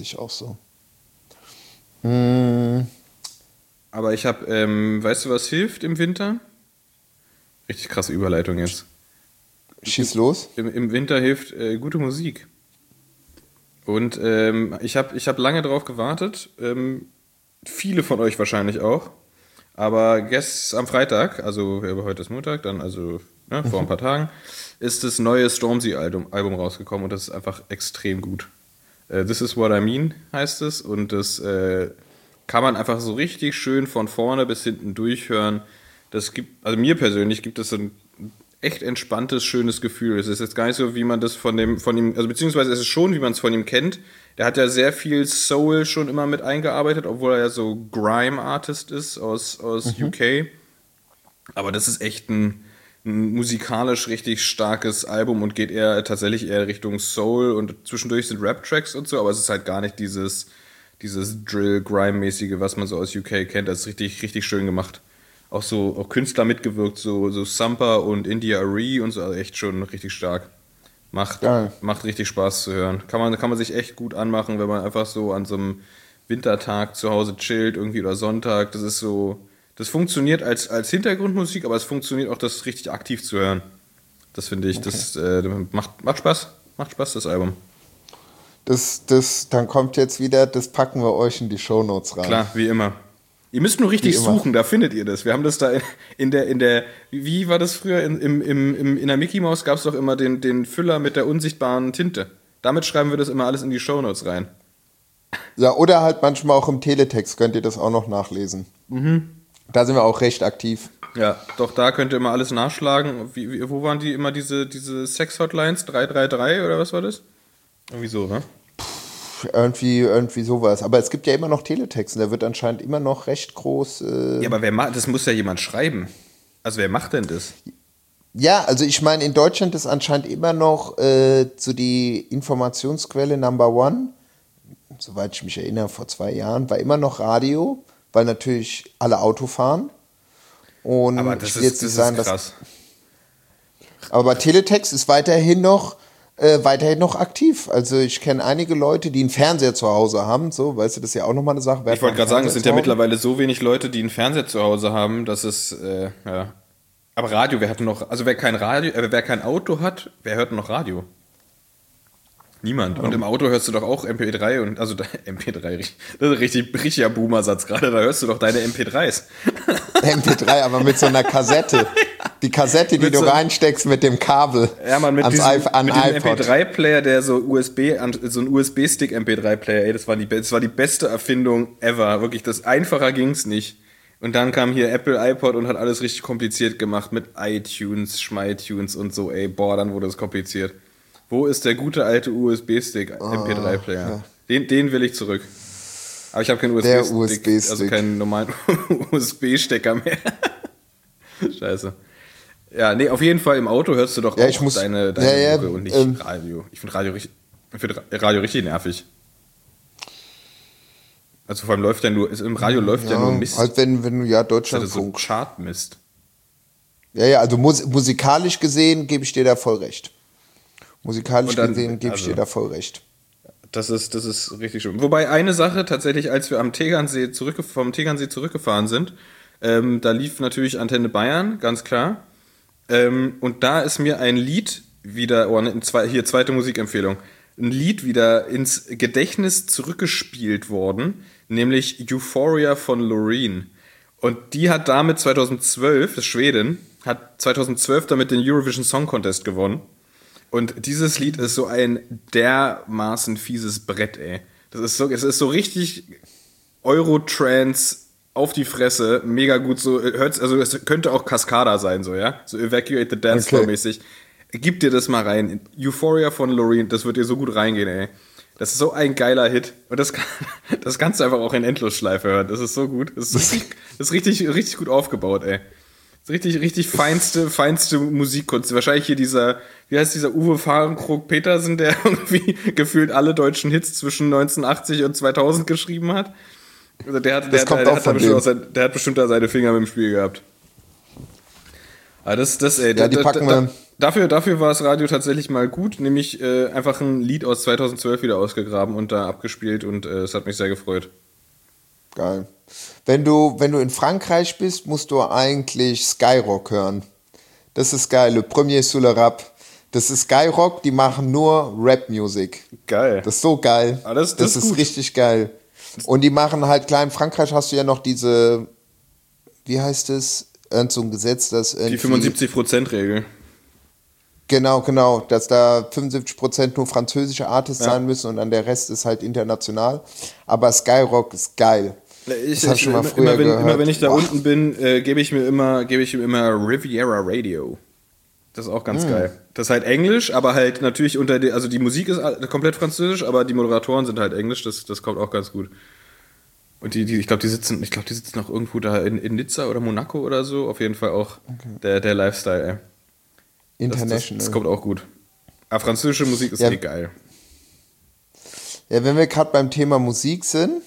Aber ich habe, weißt du, was hilft im Winter? Richtig krasse Überleitung jetzt. Schieß los. Im Winter hilft gute Musik. Und ich hab lange drauf gewartet. Viele von euch wahrscheinlich auch. Aber am Freitag, also heute ist Montag, dann vor ein paar Tagen, ist das neue Stormzy-Album rausgekommen und das ist einfach extrem gut. This is what I mean heißt es und das kann man einfach so richtig schön von vorne bis hinten durchhören. Also mir persönlich gibt es ein echt entspanntes, schönes Gefühl. Es ist jetzt gar nicht so, wie man das von ihm, also beziehungsweise es ist schon, wie man es von ihm kennt. Der hat ja sehr viel Soul schon immer mit eingearbeitet, obwohl er ja so Grime-Artist ist aus UK. Aber das ist echt ein musikalisch richtig starkes Album und geht tatsächlich eher Richtung Soul und zwischendurch sind Rap-Tracks und so, aber es ist halt gar nicht dieses Drill-Grime-mäßige, was man so aus UK kennt. Das ist richtig, richtig schön gemacht. Auch Künstler mitgewirkt, so Sampa und India Arie und so, also echt schon richtig stark. Macht richtig Spaß zu hören. Kann man sich echt gut anmachen, wenn man einfach so an so einem Wintertag zu Hause chillt irgendwie oder Sonntag. Das ist so, das funktioniert als Hintergrundmusik, aber es funktioniert auch, das richtig aktiv zu hören. Das finde ich, das macht Spaß. Macht Spaß, das Album. Dann kommt jetzt wieder, das packen wir euch in die Shownotes rein. Klar, wie immer. Ihr müsst nur richtig suchen, da findet ihr das. Wir haben das da in der wie war das früher? In der Mickey Mouse gab es doch immer den Füller mit der unsichtbaren Tinte. Damit schreiben wir das immer alles in die Shownotes rein. Ja, oder halt manchmal auch im Teletext könnt ihr das auch noch nachlesen. Da sind wir auch recht aktiv. Ja, doch da könnt ihr immer alles nachschlagen. Wo waren die immer diese Sex-Hotlines? 333 oder was war das? Irgendwie so, ne? Irgendwie sowas. Aber es gibt ja immer noch Teletext. Der wird anscheinend immer noch recht groß. Ja, aber das muss ja jemand schreiben. Also wer macht denn das? Ja, also ich meine, in Deutschland ist anscheinend immer noch so die Informationsquelle Number One. soweit ich mich erinnere, vor 2 Jahren, war immer noch Radio, weil natürlich alle Auto fahren. Und Aber das ist krass. Aber Teletext ist weiterhin noch aktiv. Also ich kenne einige Leute, die einen Fernseher zu Hause haben. So, weißt du, das ist ja auch nochmal eine Sache. Ich wollte gerade sagen, es sind ja mittlerweile so wenig Leute, die einen Fernseher zu Hause haben, dass es, ja. Aber Radio, wer kein Auto hat, wer hört noch Radio? Niemand. Und im Auto hörst du doch auch MP3 MP3, das ist ein richtiger Boomer-Satz gerade, da hörst du doch deine MP3s. MP3, aber mit so einer Kassette. Die Kassette, die du reinsteckst mit dem Kabel. Ja, man, mit diesem MP3-Player, der so ein USB-Stick MP3-Player, ey, das war die beste Erfindung ever. Wirklich, einfacher ging's nicht. Und dann kam hier Apple iPod und hat alles richtig kompliziert gemacht mit iTunes, Schmeitunes und so, ey, boah, dann wurde es kompliziert. Wo ist der gute alte USB-Stick MP3-Player? Ja. Den will ich zurück. Aber ich habe keinen USB-Stick, also keinen normalen USB-Stecker mehr. Scheiße. Ja, nee, auf jeden Fall im Auto hörst du doch auch deine Mucke und nicht Radio. Ich finde Radio richtig nervig. Also vor allem läuft ja nur, im Radio läuft ja nur Mist. Halt wenn du Deutschlandfunk. So Chartmist. Ja, also musikalisch gesehen gebe ich dir da voll recht. Gebe ich dir da voll recht. Das ist richtig schön. Wobei eine Sache tatsächlich, als wir vom Tegernsee zurückgefahren sind, da lief natürlich Antenne Bayern, ganz klar. Und da ist mir ein Lied wieder, hier zweite Musikempfehlung, ein Lied wieder ins Gedächtnis zurückgespielt worden, nämlich Euphoria von Loreen. Und die hat damit 2012, das ist Schweden, hat 2012 damit den Eurovision Song Contest gewonnen. Und dieses Lied ist so ein dermaßen fieses Brett, ey. Es ist so richtig Eurotrance auf die Fresse, mega gut so, es könnte auch Cascada sein, so, ja? So Evacuate the Dance Floor mäßig. Gib dir das mal rein. Euphoria von Loreen, das wird dir so gut reingehen, ey. Das ist so ein geiler Hit. Und das kannst du einfach auch in Endlosschleife hören. Das ist so gut. Das ist richtig gut aufgebaut, ey. Das ist richtig feinste Musikkunst. Wahrscheinlich hier dieser Uwe Fahrenkrog-Petersen, der irgendwie gefühlt alle deutschen Hits zwischen 1980 und 2000 geschrieben hat. Also der hat bestimmt da seine Finger mit dem Spiel gehabt. Aber dafür war das Radio tatsächlich mal gut, nämlich einfach ein Lied aus 2012 wieder ausgegraben und da abgespielt und es hat mich sehr gefreut. Geil. Wenn du in Frankreich bist, musst du eigentlich Skyrock hören. Das ist geil. Le Premier sous le Rap. Das ist Skyrock, die machen nur Rap-Musik. Geil. Das ist so geil. Das ist richtig geil. Und die machen halt, klar, in Frankreich hast du ja noch diese, wie heißt es, so ein Gesetz, das die 75%-Regel. Genau, dass da 75% nur französische Artists sein müssen und dann der Rest ist halt international. Aber Skyrock ist geil. Das hab ich schon mal früher gehört. Immer wenn ich da unten bin, gebe ich ihm immer Riviera Radio. Das ist auch ganz geil. Das ist halt Englisch, aber halt natürlich also die Musik ist komplett französisch, aber die Moderatoren sind halt Englisch, das kommt auch ganz gut. Und ich glaube, die sitzen auch irgendwo da in Nizza oder Monaco oder so. Auf jeden Fall auch der Lifestyle, ey. International. Das kommt auch gut. Aber französische Musik ist geil. Ja, wenn wir gerade beim Thema Musik sind,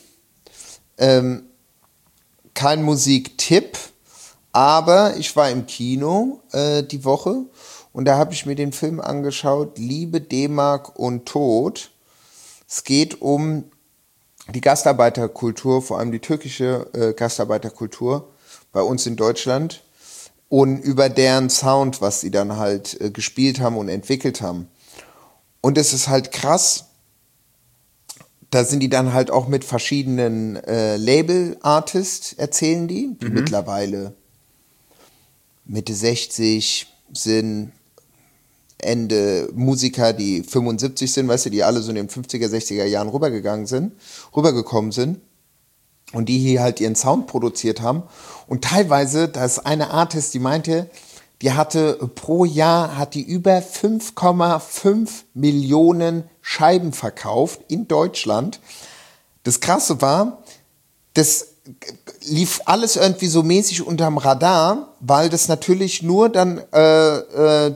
kein Musiktipp, aber ich war im Kino die Woche und da habe ich mir den Film angeschaut, Liebe, D-Mark und Tod. Es geht um die Gastarbeiterkultur, vor allem die türkische Gastarbeiterkultur bei uns in Deutschland und über deren Sound, was sie dann halt gespielt haben und entwickelt haben. Und es ist halt krass, da sind die dann halt auch mit verschiedenen Label-Artists, erzählen die mittlerweile Mitte 60 sind, Ende Musiker, die 75 sind, weißt du, die alle so in den 50er, 60er Jahren rübergekommen sind und die hier halt ihren Sound produziert haben. Und teilweise, da ist eine Artist, die meinte, die hatte pro Jahr über 5,5 Millionen Scheiben verkauft in Deutschland. Das Krasse war, das lief alles irgendwie so mäßig unterm Radar, weil das natürlich nur dann das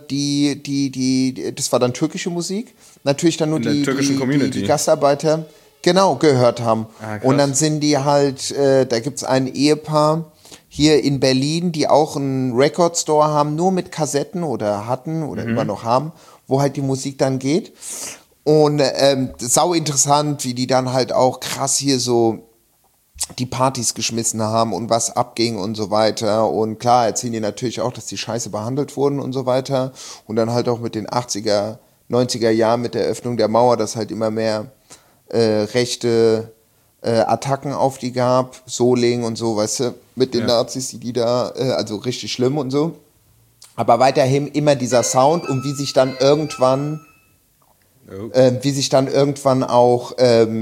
war dann türkische Musik, natürlich dann nur die Gastarbeiter, genau, gehört haben. Ah, krass. Und dann sind die halt, da gibt's ein Ehepaar hier in Berlin, die auch einen Record-Store haben, nur mit Kassetten oder hatten oder immer noch haben, wo halt die Musik dann geht. Und sau interessant, wie die dann halt auch krass hier so die Partys geschmissen haben und was abging und so weiter. Und klar erzählen die natürlich auch, dass die scheiße behandelt wurden und so weiter. Und dann halt auch mit den 80er, 90er Jahren mit der Öffnung der Mauer, dass halt immer mehr rechte Attacken auf die gab, Solingen und so, weißt du, mit den Nazis, die da, also richtig schlimm und so. Aber weiterhin immer dieser Sound und wie sich dann irgendwann auch,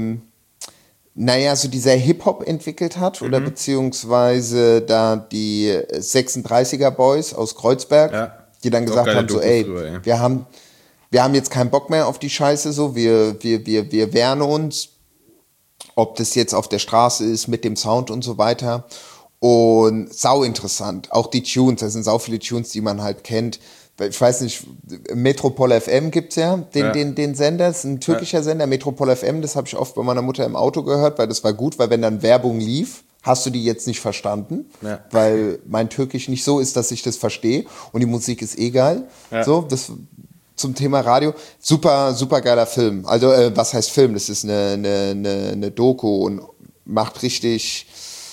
so dieser Hip-Hop entwickelt hat oder beziehungsweise da die 36er Boys aus Kreuzberg, die dann gesagt haben, so ey, wir haben jetzt keinen Bock mehr auf die Scheiße, so, wir wehren uns, ob das jetzt auf der Straße ist, mit dem Sound und so weiter. Und sau interessant. Auch die Tunes, da sind sau viele Tunes, die man halt kennt. Ich weiß nicht, Metropol FM gibt's ja, den Sender, das ist ein türkischer Sender, Metropol FM, das habe ich oft bei meiner Mutter im Auto gehört, weil das war gut, weil wenn dann Werbung lief, hast du die jetzt nicht verstanden, weil mein Türkisch nicht so ist, dass ich das verstehe und die Musik ist eh geil. So, das zum Thema Radio. Super, super geiler Film. Also, was heißt Film? Das ist eine Doku und macht richtig,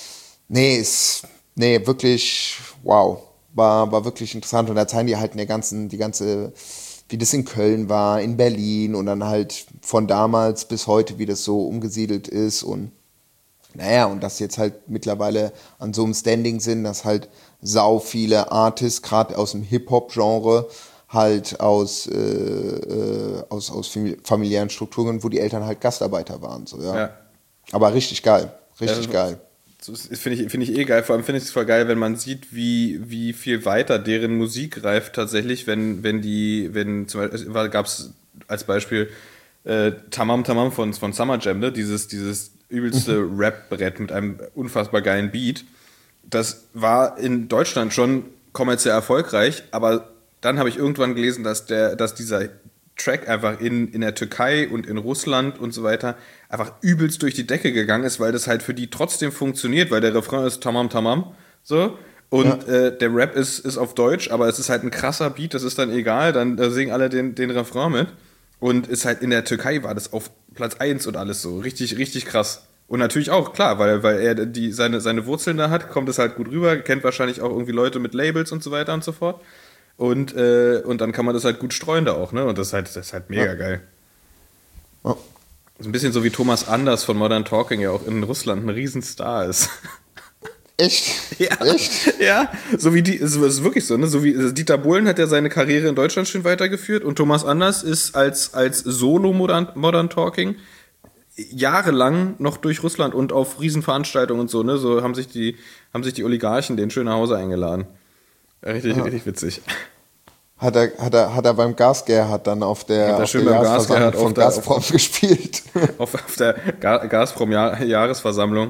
wirklich, wow. War wirklich interessant und da zeigen die halt die ganze, wie das in Köln war, in Berlin und dann halt von damals bis heute, wie das so umgesiedelt ist und und dass jetzt halt mittlerweile an so einem Standing sind, dass halt sau viele Artists, gerade aus dem Hip-Hop-Genre, halt aus familiären Strukturen, wo die Eltern halt Gastarbeiter waren. So, ja. Aber richtig geil, geil. Das finde ich eh geil. Vor allem finde ich es voll geil, wenn man sieht, wie viel weiter deren Musik reift tatsächlich, wenn zum Beispiel gab es als Beispiel Tamam Tamam von Summer Jam, ne? Dieses übelste Rap-Brett mit einem unfassbar geilen Beat. Das war in Deutschland schon kommerziell erfolgreich, aber dann habe ich irgendwann gelesen, dass dieser Track einfach in der Türkei und in Russland und so weiter einfach übelst durch die Decke gegangen ist, weil das halt für die trotzdem funktioniert, weil der Refrain ist Tamam Tamam, so, und der Rap ist auf Deutsch, aber es ist halt ein krasser Beat, das ist dann egal, dann singen alle den Refrain mit und ist halt in der Türkei war das auf Platz 1 und alles so, richtig, richtig krass. Und natürlich auch, klar, weil er seine Wurzeln da hat, kommt es halt gut rüber, kennt wahrscheinlich auch irgendwie Leute mit Labels und so weiter und so fort. Und dann kann man das halt gut streuen da auch, ne? Und das ist halt mega geil. Ja. Das ist ein bisschen so wie Thomas Anders von Modern Talking ja auch in Russland ein Riesenstar ist. Echt? Ja. Echt? Ja, so wie es ist wirklich so, ne? So wie Dieter Bohlen hat ja seine Karriere in Deutschland schön weitergeführt und Thomas Anders ist als Solo Modern Talking jahrelang noch durch Russland und auf Riesenveranstaltungen und so, ne? So haben sich die Oligarchen den schön nach Hause eingeladen. Richtig witzig. Hat er beim Gasgerhard dann auf der Jahresversammlung von Gazprom gespielt. Auf der Gazprom-Jahresversammlung.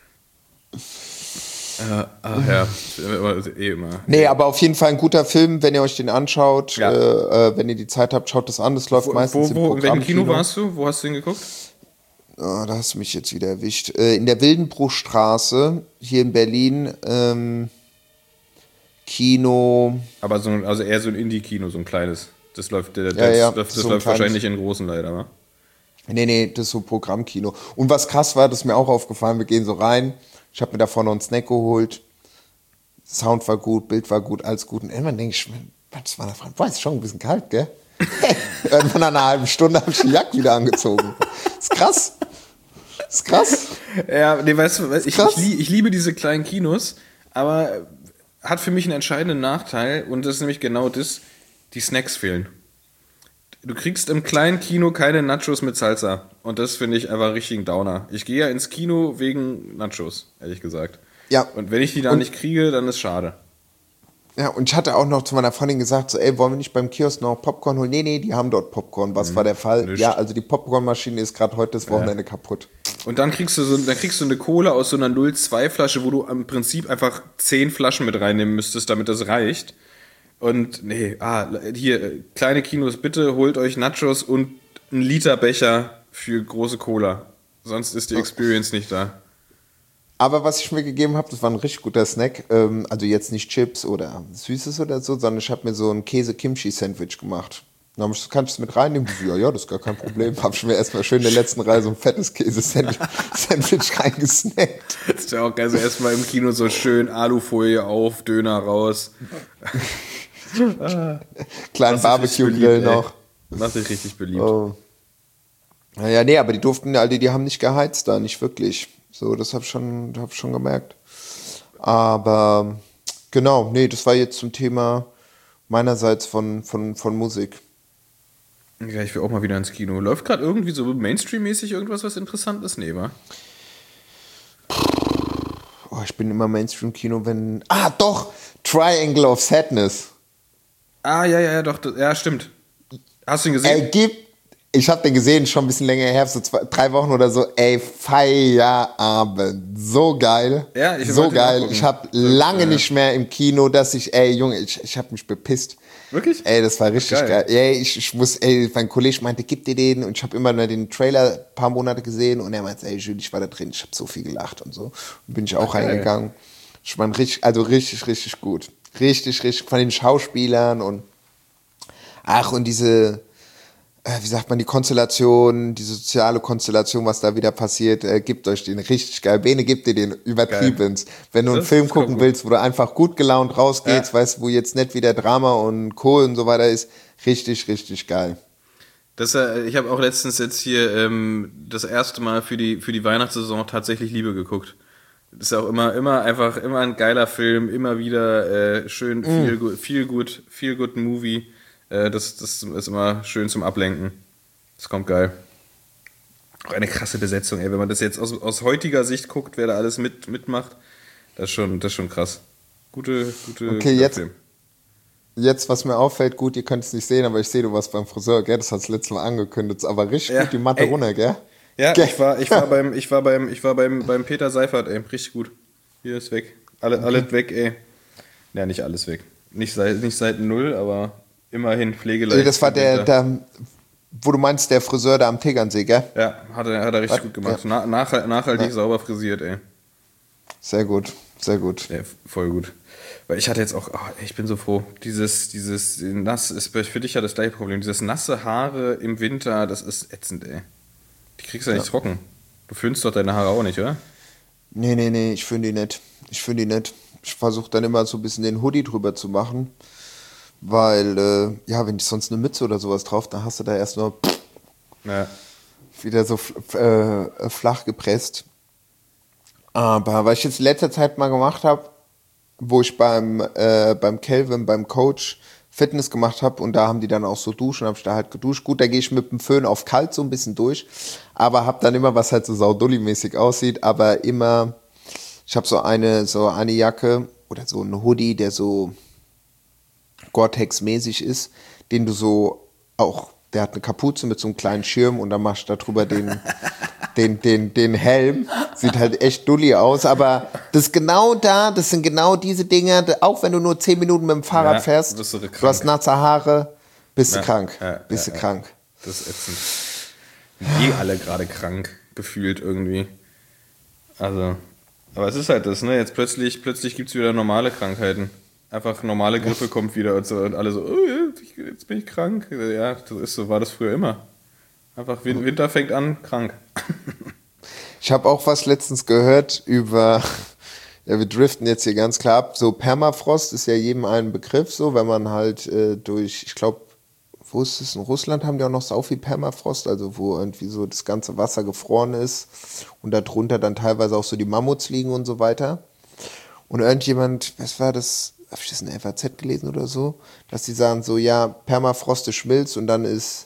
Immer. Nee, aber auf jeden Fall ein guter Film, wenn ihr euch den anschaut. Ja. Wenn ihr die Zeit habt, schaut das an. Das läuft meistens im Programmkino. In welchem Kino warst du? Wo hast du ihn geguckt? Oh, da hast du mich jetzt wieder erwischt. In der Wildenbruchstraße, hier in Berlin, Kino. Aber also eher so ein Indie-Kino, so ein kleines. Das läuft, das so läuft wahrscheinlich in großen leider, wa? Nee, das ist so Programmkino. Und was krass war, das ist mir auch aufgefallen, wir gehen so rein, ich habe mir davor noch einen Snack geholt, Sound war gut, Bild war gut, alles gut. Und irgendwann denke ich, was war da dran? Boah, ist schon ein bisschen kalt, gell? Irgendwann nach einer halben Stunde habe ich die Jacke wieder angezogen. Ist krass. Ist krass. Ja, nee, weißt du, ich liebe diese kleinen Kinos, aber hat für mich einen entscheidenden Nachteil und das ist nämlich genau das, die Snacks fehlen. Du kriegst im kleinen Kino keine Nachos mit Salsa und das finde ich einfach richtig ein Downer. Ich gehe ja ins Kino wegen Nachos, ehrlich gesagt. Ja. Und wenn ich die da nicht kriege, dann ist schade. Ja, und ich hatte auch noch zu meiner Freundin gesagt, so, ey, wollen wir nicht beim Kiosk noch Popcorn holen? Nee, die haben dort Popcorn. Was war der Fall? Nicht. Ja, also die Popcornmaschine ist gerade heute das Wochenende kaputt. Und dann kriegst du eine Cola aus so einer 0,2 Flasche, wo du im Prinzip einfach 10 Flaschen mit reinnehmen müsstest, damit das reicht. Und hier, kleine Kinos, bitte holt euch Nachos und einen Liter Becher für große Cola. Sonst ist die Experience nicht da. Aber was ich mir gegeben habe, das war ein richtig guter Snack. Also jetzt nicht Chips oder Süßes oder so, sondern ich habe mir so ein Käse-Kimchi-Sandwich gemacht. Dann habe ich gesagt, kannst du es mit reinnehmen? Ja, das ist gar kein Problem. Habe ich mir erstmal schön in der letzten Reihe so ein fettes Käse-Sandwich reingesnackt. Das ist ja auch geil, so erstmal im Kino so schön Alufolie auf, Döner raus. Kleinen Barbecue-Grill noch. Macht dich richtig beliebt. Oh. Naja, nee, aber die durften, die haben nicht geheizt da, nicht wirklich. So, das hab ich schon gemerkt. Aber genau, nee, das war jetzt zum Thema meinerseits von Musik. Ja, ich will auch mal wieder ins Kino. Läuft gerade irgendwie so Mainstream-mäßig irgendwas, was interessant ist? Nee, wa? Oh, ich bin immer Mainstream-Kino, wenn... Ah, doch! Triangle of Sadness. Ah, ja, doch. Ja, stimmt. Hast du ihn gesehen? Ich habe den gesehen, schon ein bisschen länger her, so 3 Wochen oder so. Ey, Feierabend. So geil. Ja, so geil. Ich habe lange nicht mehr im Kino, dass ich habe mich bepisst. Wirklich? Ey, das war richtig geil. Ey, mein Kollege meinte, gib dir den. Und ich habe immer nur den Trailer ein paar Monate gesehen. Und er meinte, ey, Jules, ich war da drin. Ich habe so viel gelacht und so. Und bin ich auch reingegangen. Ich meine, richtig gut. Richtig von den Schauspielern und und diese... wie sagt man, die Konstellation, die soziale Konstellation, was da wieder passiert, gibt euch den richtig geil. Bene gibt dir den übertrieben. Wenn du einen Film gucken willst, wo du einfach gut gelaunt rausgehst, weißt du, wo jetzt nicht wieder Drama und Co. und so weiter ist, richtig geil. Ich habe auch letztens jetzt hier das erste Mal für die Weihnachtssaison tatsächlich Liebe geguckt. Das ist auch immer ein geiler Film, immer wieder schön, viel gut Movie. Das ist immer schön zum Ablenken. Das kommt geil. Auch eine krasse Besetzung, ey. Wenn man das jetzt aus heutiger Sicht guckt, wer da alles mitmacht, das ist schon krass. Gute okay, jetzt, was mir auffällt, gut, ihr könnt es nicht sehen, aber ich sehe, du warst beim Friseur, gell? Das hast du letztes Mal angekündigt, aber richtig gut die Matte runter, gell? Ja, ich war beim Peter Seifert, ey, richtig gut. Hier ist weg. Alles weg, ey. Ja, nicht alles weg. Nicht seit 0, aber immerhin pflegeleicht. Das war der, wo du meinst, der Friseur da am Tegernsee, gell? Ja, hat er richtig gut gemacht. Ja. Nachhaltig sauber frisiert, ey. Sehr gut. Ja, voll gut. Weil ich hatte jetzt auch, ich bin so froh, dieses nass ist für dich ja das gleiche Problem. Dieses nasse Haare im Winter, das ist ätzend, ey. Die kriegst du ja nicht trocken. Du föhnst doch deine Haare auch nicht, oder? Nee, ich föhne die nicht. Ich versuche dann immer so ein bisschen den Hoodie drüber zu machen. Weil, wenn ich sonst eine Mütze oder sowas drauf, dann hast du da erst nur wieder so flach gepresst. Aber was ich jetzt in letzter Zeit mal gemacht habe, wo ich beim Kelvin, beim Coach Fitness gemacht habe und da haben die dann auch so duschen, habe ich da halt geduscht. Gut, da gehe ich mit dem Föhn auf kalt so ein bisschen durch, aber habe dann immer, was halt so Saudulli-mäßig aussieht, aber immer, ich habe so eine Jacke oder so einen Hoodie, der so Gore-Tex-mäßig ist, den du so auch, der hat eine Kapuze mit so einem kleinen Schirm und dann machst du da drüber den Helm. Sieht halt echt dulli aus, aber das sind genau diese Dinge, auch wenn du nur 10 Minuten mit dem Fahrrad fährst, du hast nasse Haare, bist du krank. Krank. Das ist ätzend. Alle gerade krank, gefühlt irgendwie. Also, aber es ist halt das, ne? Jetzt plötzlich gibt es wieder normale Krankheiten. Einfach normale Grippe kommt wieder und alle so, jetzt bin ich krank. Ja, so war das früher immer. Einfach Winter fängt an, krank. Ich habe auch was letztens gehört über, wir driften jetzt hier ganz klar ab, so Permafrost ist ja jedem ein Begriff, so, wenn man halt ich glaube, wo ist es, in Russland haben die auch noch sau viel Permafrost, also wo irgendwie so das ganze Wasser gefroren ist und darunter dann teilweise auch so die Mammuts liegen und so weiter. Und irgendjemand, was war das, habe ich das in der FAZ gelesen oder so, dass die sagen so, ja, Permafrost ist Schmilz und dann ist,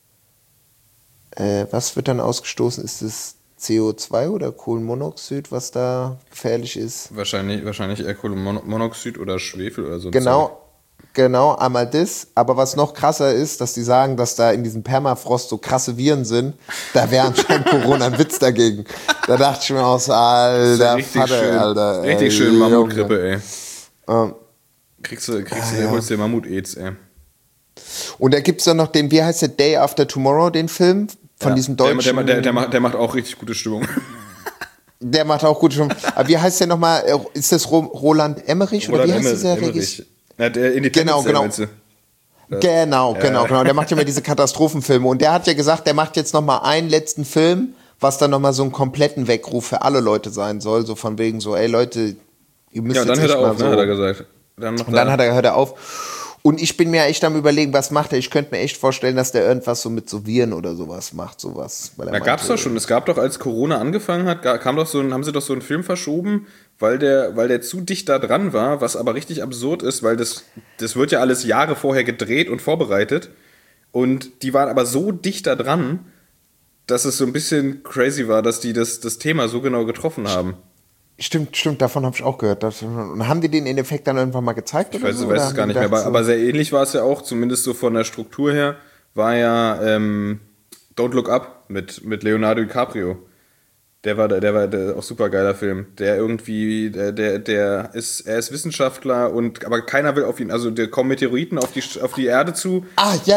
was wird dann ausgestoßen? Ist es CO2 oder Kohlenmonoxid, was da gefährlich ist? Wahrscheinlich eher Kohlenmonoxid oder Schwefel oder so. Genau, einmal das. Aber was noch krasser ist, dass die sagen, dass da in diesem Permafrost so krasse Viren sind. Da wäre anscheinend Corona ein Witz dagegen. Da dachte ich mir auch so, alter Vater, Alter. Richtig schön Mammutgrippe, ey. Holst dir Mammut-Aids, ey. Und da gibt's dann noch den, wie heißt der, Day After Tomorrow, den Film, Von diesem deutschen... Der macht auch richtig gute Stimmung. Der macht auch gute Stimmung. Aber wie heißt der nochmal? Ist das Roland Emmerich? Oder wie heißt dieser Regisseur? Ja, der Independence Genau. meinst du? Genau. Der macht ja immer diese Katastrophenfilme. Und der hat ja gesagt, der macht jetzt nochmal einen letzten Film, was dann nochmal so einen kompletten Weckruf für alle Leute sein soll. So von wegen so, ey Leute, ihr müsst jetzt dann hört echt er mal auf, so... ne, hat er gesagt. Hört er auf. Und ich bin mir echt am Überlegen, was macht er. Ich könnte mir echt vorstellen, dass der irgendwas so mit so Viren oder sowas macht. Da gab's doch schon. Es gab doch, als Corona angefangen hat, haben sie doch so einen Film verschoben, weil der zu dicht da dran war, was aber richtig absurd ist, weil das wird ja alles Jahre vorher gedreht und vorbereitet. Und die waren aber so dicht da dran, dass es so ein bisschen crazy war, dass die das Thema so genau getroffen haben. Stimmt, davon habe ich auch gehört. Und haben die den in Effekt dann irgendwann mal gezeigt? Ich weiß es gar nicht mehr, aber sehr ähnlich war es ja auch, zumindest so von der Struktur her, war ja Don't Look Up mit Leonardo DiCaprio. Der war auch super geiler Film. Der irgendwie, er ist Wissenschaftler aber keiner will auf ihn, also der kommen Meteoriten auf die Erde zu.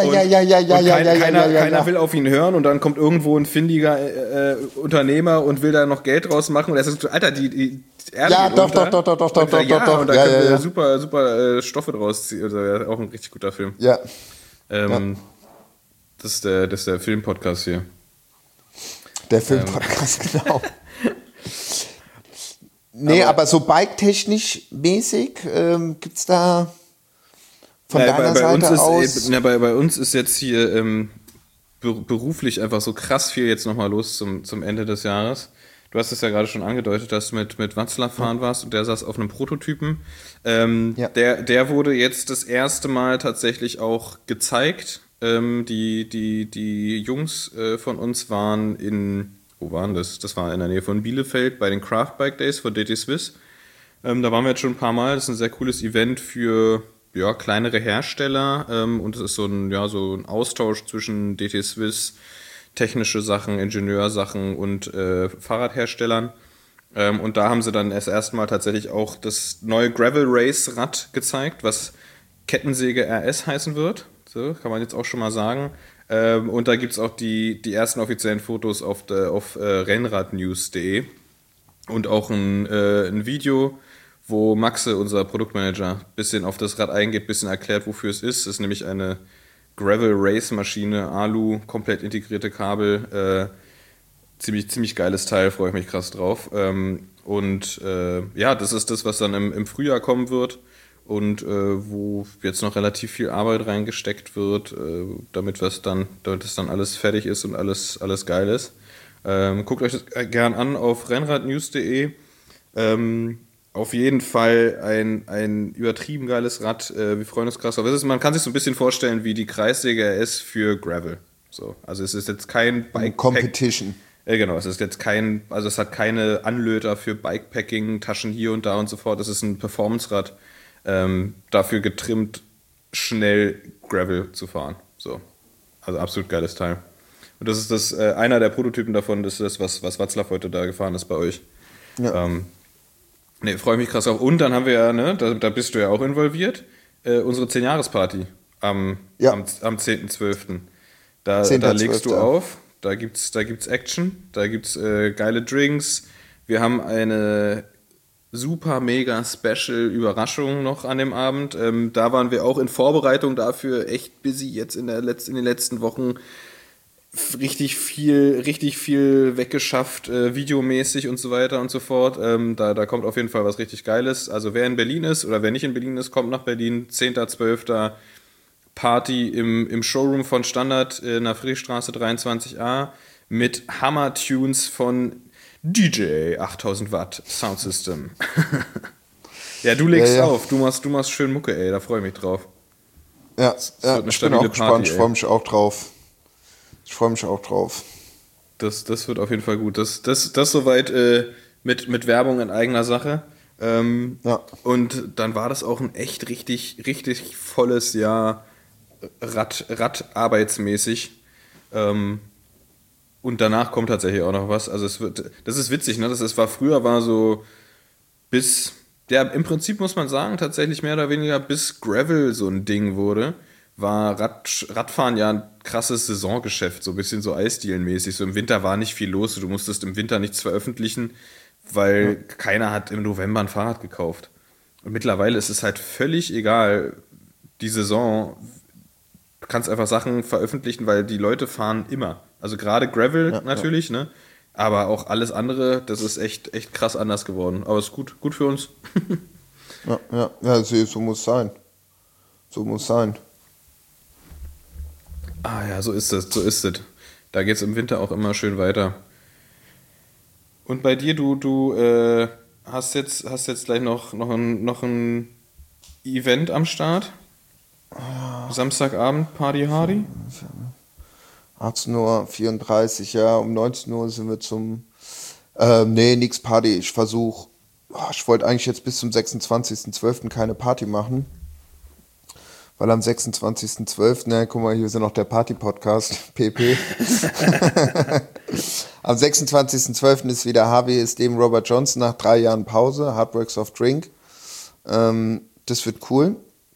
Keiner will auf ihn hören und dann kommt irgendwo ein findiger Unternehmer und will da noch Geld draus machen und er sagt, Alter, die Erde geht unter. Doch. Und da können wir super Stoffe draus ziehen. Also auch ein richtig guter Film. Ja. Das ist der Filmpodcast hier. Der Filmpodcast, genau. Nee, aber so bike-technisch mäßig gibt's da von deiner Seite aus... Bei uns ist jetzt hier beruflich einfach so krass viel jetzt nochmal los zum Ende des Jahres. Du hast es ja gerade schon angedeutet, dass du mit Watzlaw fahren warst und der saß auf einem Prototypen. Der wurde jetzt das erste Mal tatsächlich auch gezeigt. Die Jungs von uns waren wo waren das? Das war in der Nähe von Bielefeld bei den Craft Bike Days von DT Swiss. Da waren wir jetzt schon ein paar Mal. Das ist ein sehr cooles Event für kleinere Hersteller und es ist so ein Austausch zwischen DT Swiss, technische Sachen, Ingenieursachen und Fahrradherstellern. Und da haben sie dann das erste Mal tatsächlich auch das neue Gravel Race Rad gezeigt, was Kettensäge RS heißen wird. So, kann man jetzt auch schon mal sagen. Und da gibt es auch die ersten offiziellen Fotos auf rennradnews.de und auch ein Video, wo Maxe, unser Produktmanager, ein bisschen auf das Rad eingeht, ein bisschen erklärt, wofür es ist. Es ist nämlich eine Gravel-Race-Maschine, Alu, komplett integrierte Kabel. Ziemlich geiles Teil, freue ich mich krass drauf. Das ist das, was dann im Frühjahr kommen wird. Und wo jetzt noch relativ viel Arbeit reingesteckt wird, damit es dann alles fertig ist und alles geil ist. Guckt euch das gern an auf rennradnews.de. Auf jeden Fall ein übertrieben geiles Rad. Wir freuen uns krass drauf. Man kann sich so ein bisschen vorstellen wie die Kreissäge RS für Gravel. So, also es ist jetzt kein Bike Competition. Genau, es ist jetzt es hat keine Anlöter für Bikepacking, Taschen hier und da und so fort. Es ist ein Performance-Rad. Dafür getrimmt, schnell Gravel zu fahren. So. Also absolut geiles Teil. Und das ist einer der Prototypen davon, das ist das, was Watzlaw heute da gefahren ist bei euch. Ja. Freue mich krass auf. Und dann haben wir ja, da bist du ja auch involviert, unsere 10-Jahres-Party am 10.12. Da legst du auf, da gibt's Action, da gibt's geile Drinks. Wir haben eine super mega Special Überraschung noch an dem Abend. Da waren wir auch in Vorbereitung dafür echt busy jetzt in den letzten Wochen. Richtig viel weggeschafft, videomäßig und so weiter und so fort. Da kommt auf jeden Fall was richtig Geiles. Also wer in Berlin ist oder wer nicht in Berlin ist, kommt nach Berlin. 10.12. Party im Showroom von Standard in der Friedrichstraße 23a mit Hammer-Tunes von DJ 8000 Watt Sound System. Ja, du legst auf. Du machst schön Mucke, ey. Da freue ich mich drauf. Ja, ich bin auch gespannt. Ich freue mich auch drauf. Das wird auf jeden Fall gut. Das soweit mit Werbung in eigener Sache. Und dann war das auch ein echt richtig, richtig volles Jahr Radarbeitsmäßig. Und danach kommt tatsächlich auch noch was. Also das ist witzig, ne? Früher war so bis, ja, im Prinzip muss man sagen, tatsächlich mehr oder weniger bis Gravel so ein Ding wurde, war Radfahren ja krasses Saisongeschäft, so ein bisschen so Eisdielenmäßig. So im Winter war nicht viel los, du musstest im Winter nichts veröffentlichen, weil keiner hat im November ein Fahrrad gekauft. Und mittlerweile ist es halt völlig egal, die Saison, du kannst einfach Sachen veröffentlichen, weil die Leute fahren immer. Also gerade Gravel natürlich, ne? Aber auch alles andere, das ist echt krass anders geworden. Aber ist gut für uns. Ja, so muss es sein. So muss es sein. Ah ja, so ist es. Da geht es im Winter auch immer schön weiter. Und bei dir, du hast jetzt gleich noch ein Event am Start? Samstagabend, Party Hardy? 18:34 Uhr, ja, um 19 Uhr sind wir zum nix Party. Ich wollte eigentlich jetzt bis zum 26.12. keine Party machen. Weil am 26.12., guck mal, hier sind noch der Party-Podcast, PP. Am 26.12. ist wieder HWSD Robert Johnson nach 3 Jahren Pause, Hard Work Soft Drink. Das wird cool.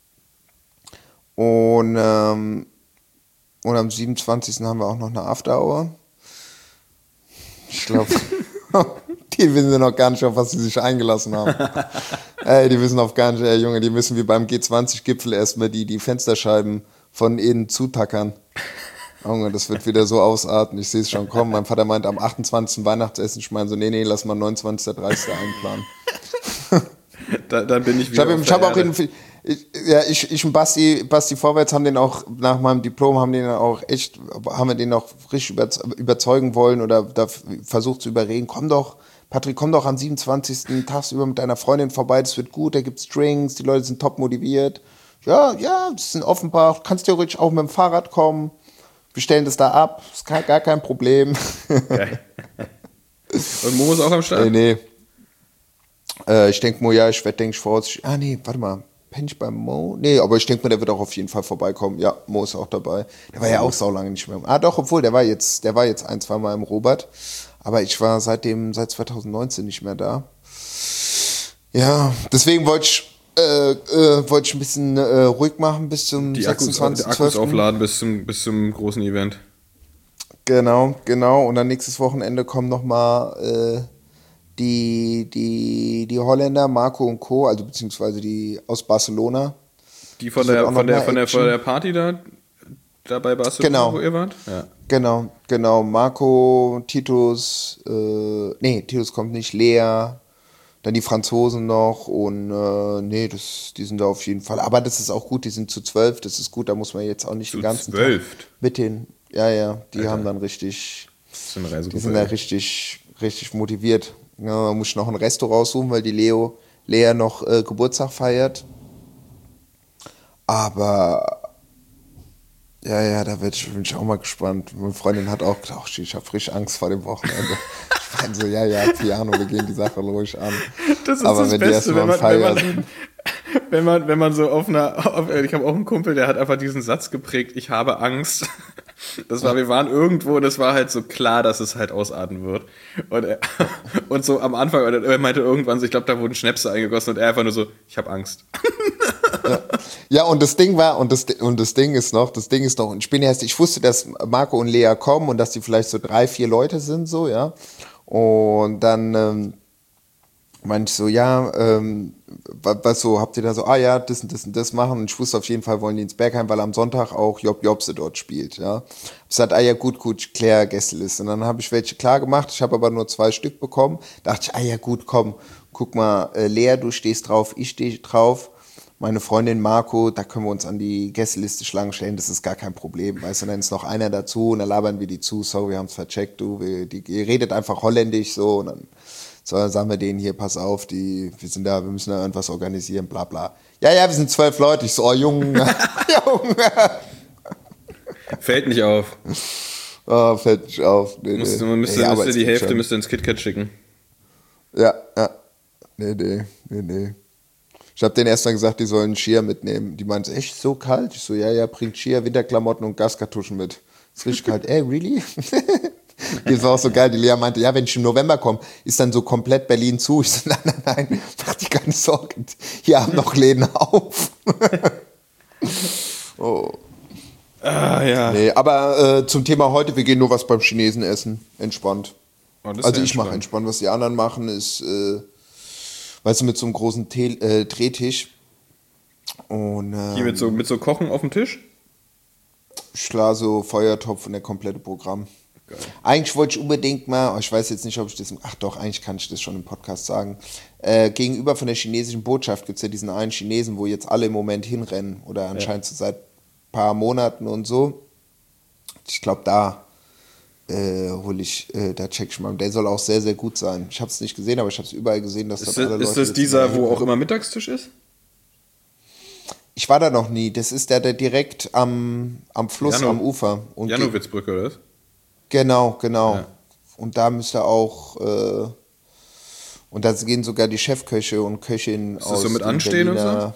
Und am 27. haben wir auch noch eine After-Hour. Ich glaube, die wissen noch gar nicht, auf was sie sich eingelassen haben. Die wissen auch gar nicht, Junge, die müssen wie beim G20-Gipfel erstmal die Fensterscheiben von innen zutackern. Junge, das wird wieder so ausarten, ich sehe es schon kommen. Mein Vater meint, am 28. Weihnachtsessen, ich meine so, nee, lass mal 29. 30. einplanen. Dann bin ich wieder Ich und Basti Vorwärts haben den auch nach meinem Diplom haben wir den auch richtig überzeugen wollen oder versucht zu überreden. Patrick, komm doch am 27. tagsüber mit deiner Freundin vorbei, das wird gut, da gibt's Drinks, die Leute sind top motiviert. Ja, das sind Offenbach, kannst theoretisch auch mit dem Fahrrad kommen, wir stellen das da ab, ist gar kein Problem. Geil. Und Mo ist auch am Start? Nee. Ich denke Mo, ich werde voraus. Warte mal. Penn ich beim Mo? Nee, aber ich denke mal, der wird auch auf jeden Fall vorbeikommen. Ja, Mo ist auch dabei. Der war ja auch saulange nicht mehr. Doch, obwohl, der war jetzt 1-2 Mal im Robert. Aber ich war seit 2019 nicht mehr da. Ja, deswegen wollte ich ein bisschen ruhig machen bis zum 26.12. Akkus aufladen bis zum großen Event. Genau. Und dann nächstes Wochenende kommen nochmal die Holländer, Marco und Co., also beziehungsweise die aus Barcelona. Die von der Party da bei Barcelona, genau, wo ihr wart? Ja. Genau. Marco, Titus, Titus kommt nicht, Lea, dann die Franzosen noch und die sind da auf jeden Fall. Aber das ist auch gut, die sind zu 12, das ist gut, da muss man jetzt auch nicht den ganzen 12. Tag mit den, die Alter. Haben dann richtig, die sind da richtig motiviert. Ja, man muss noch ein Restaurant raussuchen, weil die Lea noch Geburtstag feiert. Aber da bin ich auch mal gespannt. Meine Freundin hat auch gedacht, ich habe frisch Angst vor dem Wochenende. Ich meine so, Piano, wir gehen die Sache ruhig an. Das ist aber das wenn Beste, die erstmal wenn man so ich habe auch einen Kumpel, der hat einfach diesen Satz geprägt, ich habe Angst. Wir waren irgendwo, das war halt so klar, dass es halt ausarten wird. Und so am Anfang, er meinte irgendwann so, ich glaube, da wurden Schnäpse eingegossen und er einfach nur so, ich habe Angst. Ja, und das Ding ist noch, ich wusste, dass Marco und Lea kommen und dass die vielleicht so 3-4 Leute sind, so, ja. Und dann meinte ich so, was so, habt ihr da so, das und das machen? Und ich wusste auf jeden Fall, wollen die ins Bergheim, weil am Sonntag auch Job Jobse dort spielt, ja. Ich sagte, gut, ich kläre Gästeliste. Und dann habe ich welche klar gemacht, ich habe aber nur 2 Stück bekommen. Dachte ich, gut, komm, guck mal, Lea, du stehst drauf, ich stehe drauf. Meine Freundin Marco, da können wir uns an die Gästeliste Schlangen stellen, das ist gar kein Problem, weißt du, dann ist noch einer dazu und dann labern wir die zu, wir haben es vercheckt, ihr redet einfach holländisch so und dann sagen wir denen hier, pass auf, wir müssen da irgendwas organisieren, bla bla. Ja, wir sind 12 Leute, ich so, Junge. Fällt nicht auf. Fällt nicht auf. Müsste die Hälfte ins KitKat schicken. Ja. Nee. Ich habe denen erst mal gesagt, die sollen Skier mitnehmen. Die meinen, echt so kalt? Ich so, bringt Skier, Winterklamotten und Gaskartuschen mit. Ist richtig kalt. Really? Das war auch so geil. Die Lea meinte, wenn ich im November komme, ist dann so komplett Berlin zu. Ich so, nein, mach dir keine Sorgen. Hier haben noch Läden auf. Oh. Ah, ja. Nee, aber zum Thema heute, wir gehen nur was beim Chinesen essen. Entspannt. Oh, das ist Also ja ich mache entspannt. Was die anderen machen, ist, weißt du, mit so einem großen Drehtisch. Und Hier mit so Kochen auf dem Tisch? klar, so Feuertopf und der komplette Programm. Geil. Eigentlich wollte ich unbedingt mal, ich weiß jetzt nicht, ob ich das, ach doch, eigentlich kann ich das schon im Podcast sagen, gegenüber von der chinesischen Botschaft gibt es ja diesen einen Chinesen, wo jetzt alle im Moment hinrennen oder anscheinend so seit ein paar Monaten und so. Ich glaube, da da check ich mal. Der soll auch sehr, sehr gut sein. Ich habe es nicht gesehen, aber ich habe es überall gesehen, dass dort alle Leute... Ist das dieser, wo auch immer Mittagstisch ist? Ich war da noch nie. Das ist der direkt am Fluss, am Ufer. Und Janowitzbrücke, oder was? Genau. Ja. Und da müsste auch... und da gehen sogar die Chefköche und Köchinnen aus... Ist das so mit Anstehen und so?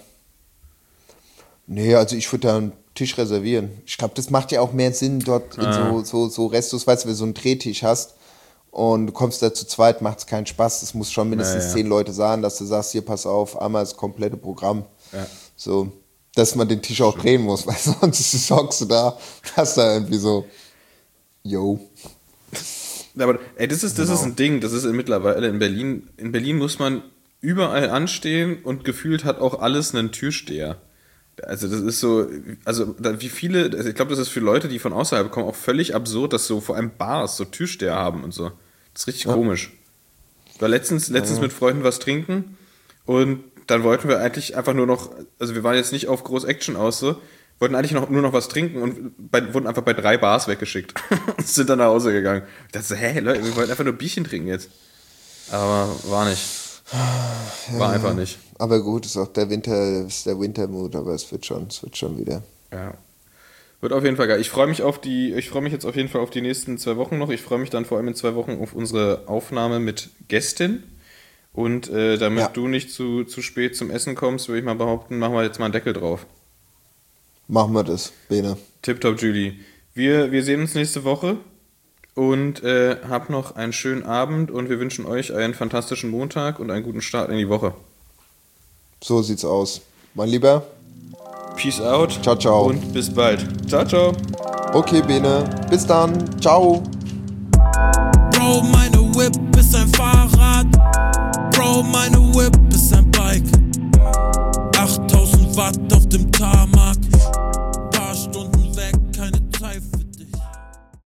Nee, also ich würde da einen Tisch reservieren. Ich glaube, das macht ja auch mehr Sinn dort in so Restos, weißt du, wenn du so einen Drehtisch hast und du kommst da zu zweit, macht es keinen Spaß. Es muss schon mindestens 10 Leute sein, dass du sagst, hier, pass auf, einmal das komplette Programm. Ja. So, dass man den Tisch auch drehen muss, weil sonst hockst du da, hast da irgendwie so, yo. Aber ey, das ist ein Ding, das ist mittlerweile in Berlin. In Berlin muss man überall anstehen und gefühlt hat auch alles einen Türsteher. Also das ist so, wie viele, ich glaube, das ist für Leute, die von außerhalb kommen, auch völlig absurd, dass so vor allem Bars so Türsteher haben und so. Das ist richtig komisch. Ich war letztens mit Freunden was trinken und dann wollten wir eigentlich einfach nur noch, also wir waren jetzt nicht auf groß Action aus, so, wollten eigentlich nur noch was trinken und wurden einfach bei 3 Bars weggeschickt und sind dann nach Hause gegangen. Ich dachte so, hey Leute, wir wollten einfach nur Bierchen trinken jetzt. Aber war nicht. War einfach nicht. Aber gut, ist auch der Wintermut, aber es wird schon wieder. Ja. Wird auf jeden Fall geil. Ich freue mich jetzt auf jeden Fall auf die nächsten 2 Wochen noch. Ich freue mich dann vor allem in 2 Wochen auf unsere Aufnahme mit Gästin. Und damit du nicht zu spät zum Essen kommst, würde ich mal behaupten, machen wir jetzt mal einen Deckel drauf. Machen wir das, Bene. Tipptopp, Julie. Wir sehen uns nächste Woche. Und habt noch einen schönen Abend und wir wünschen euch einen fantastischen Montag und einen guten Start in die Woche. So sieht's aus. Mein Lieber. Peace out. Ciao, ciao. Und bis bald. Ciao, ciao. Okay, Bene. Bis dann. Ciao. Bro, meine Whip ist ein Fahrrad. Bro, meine Whip ist ein Bike. 8000 Watt auf dem Tarmac.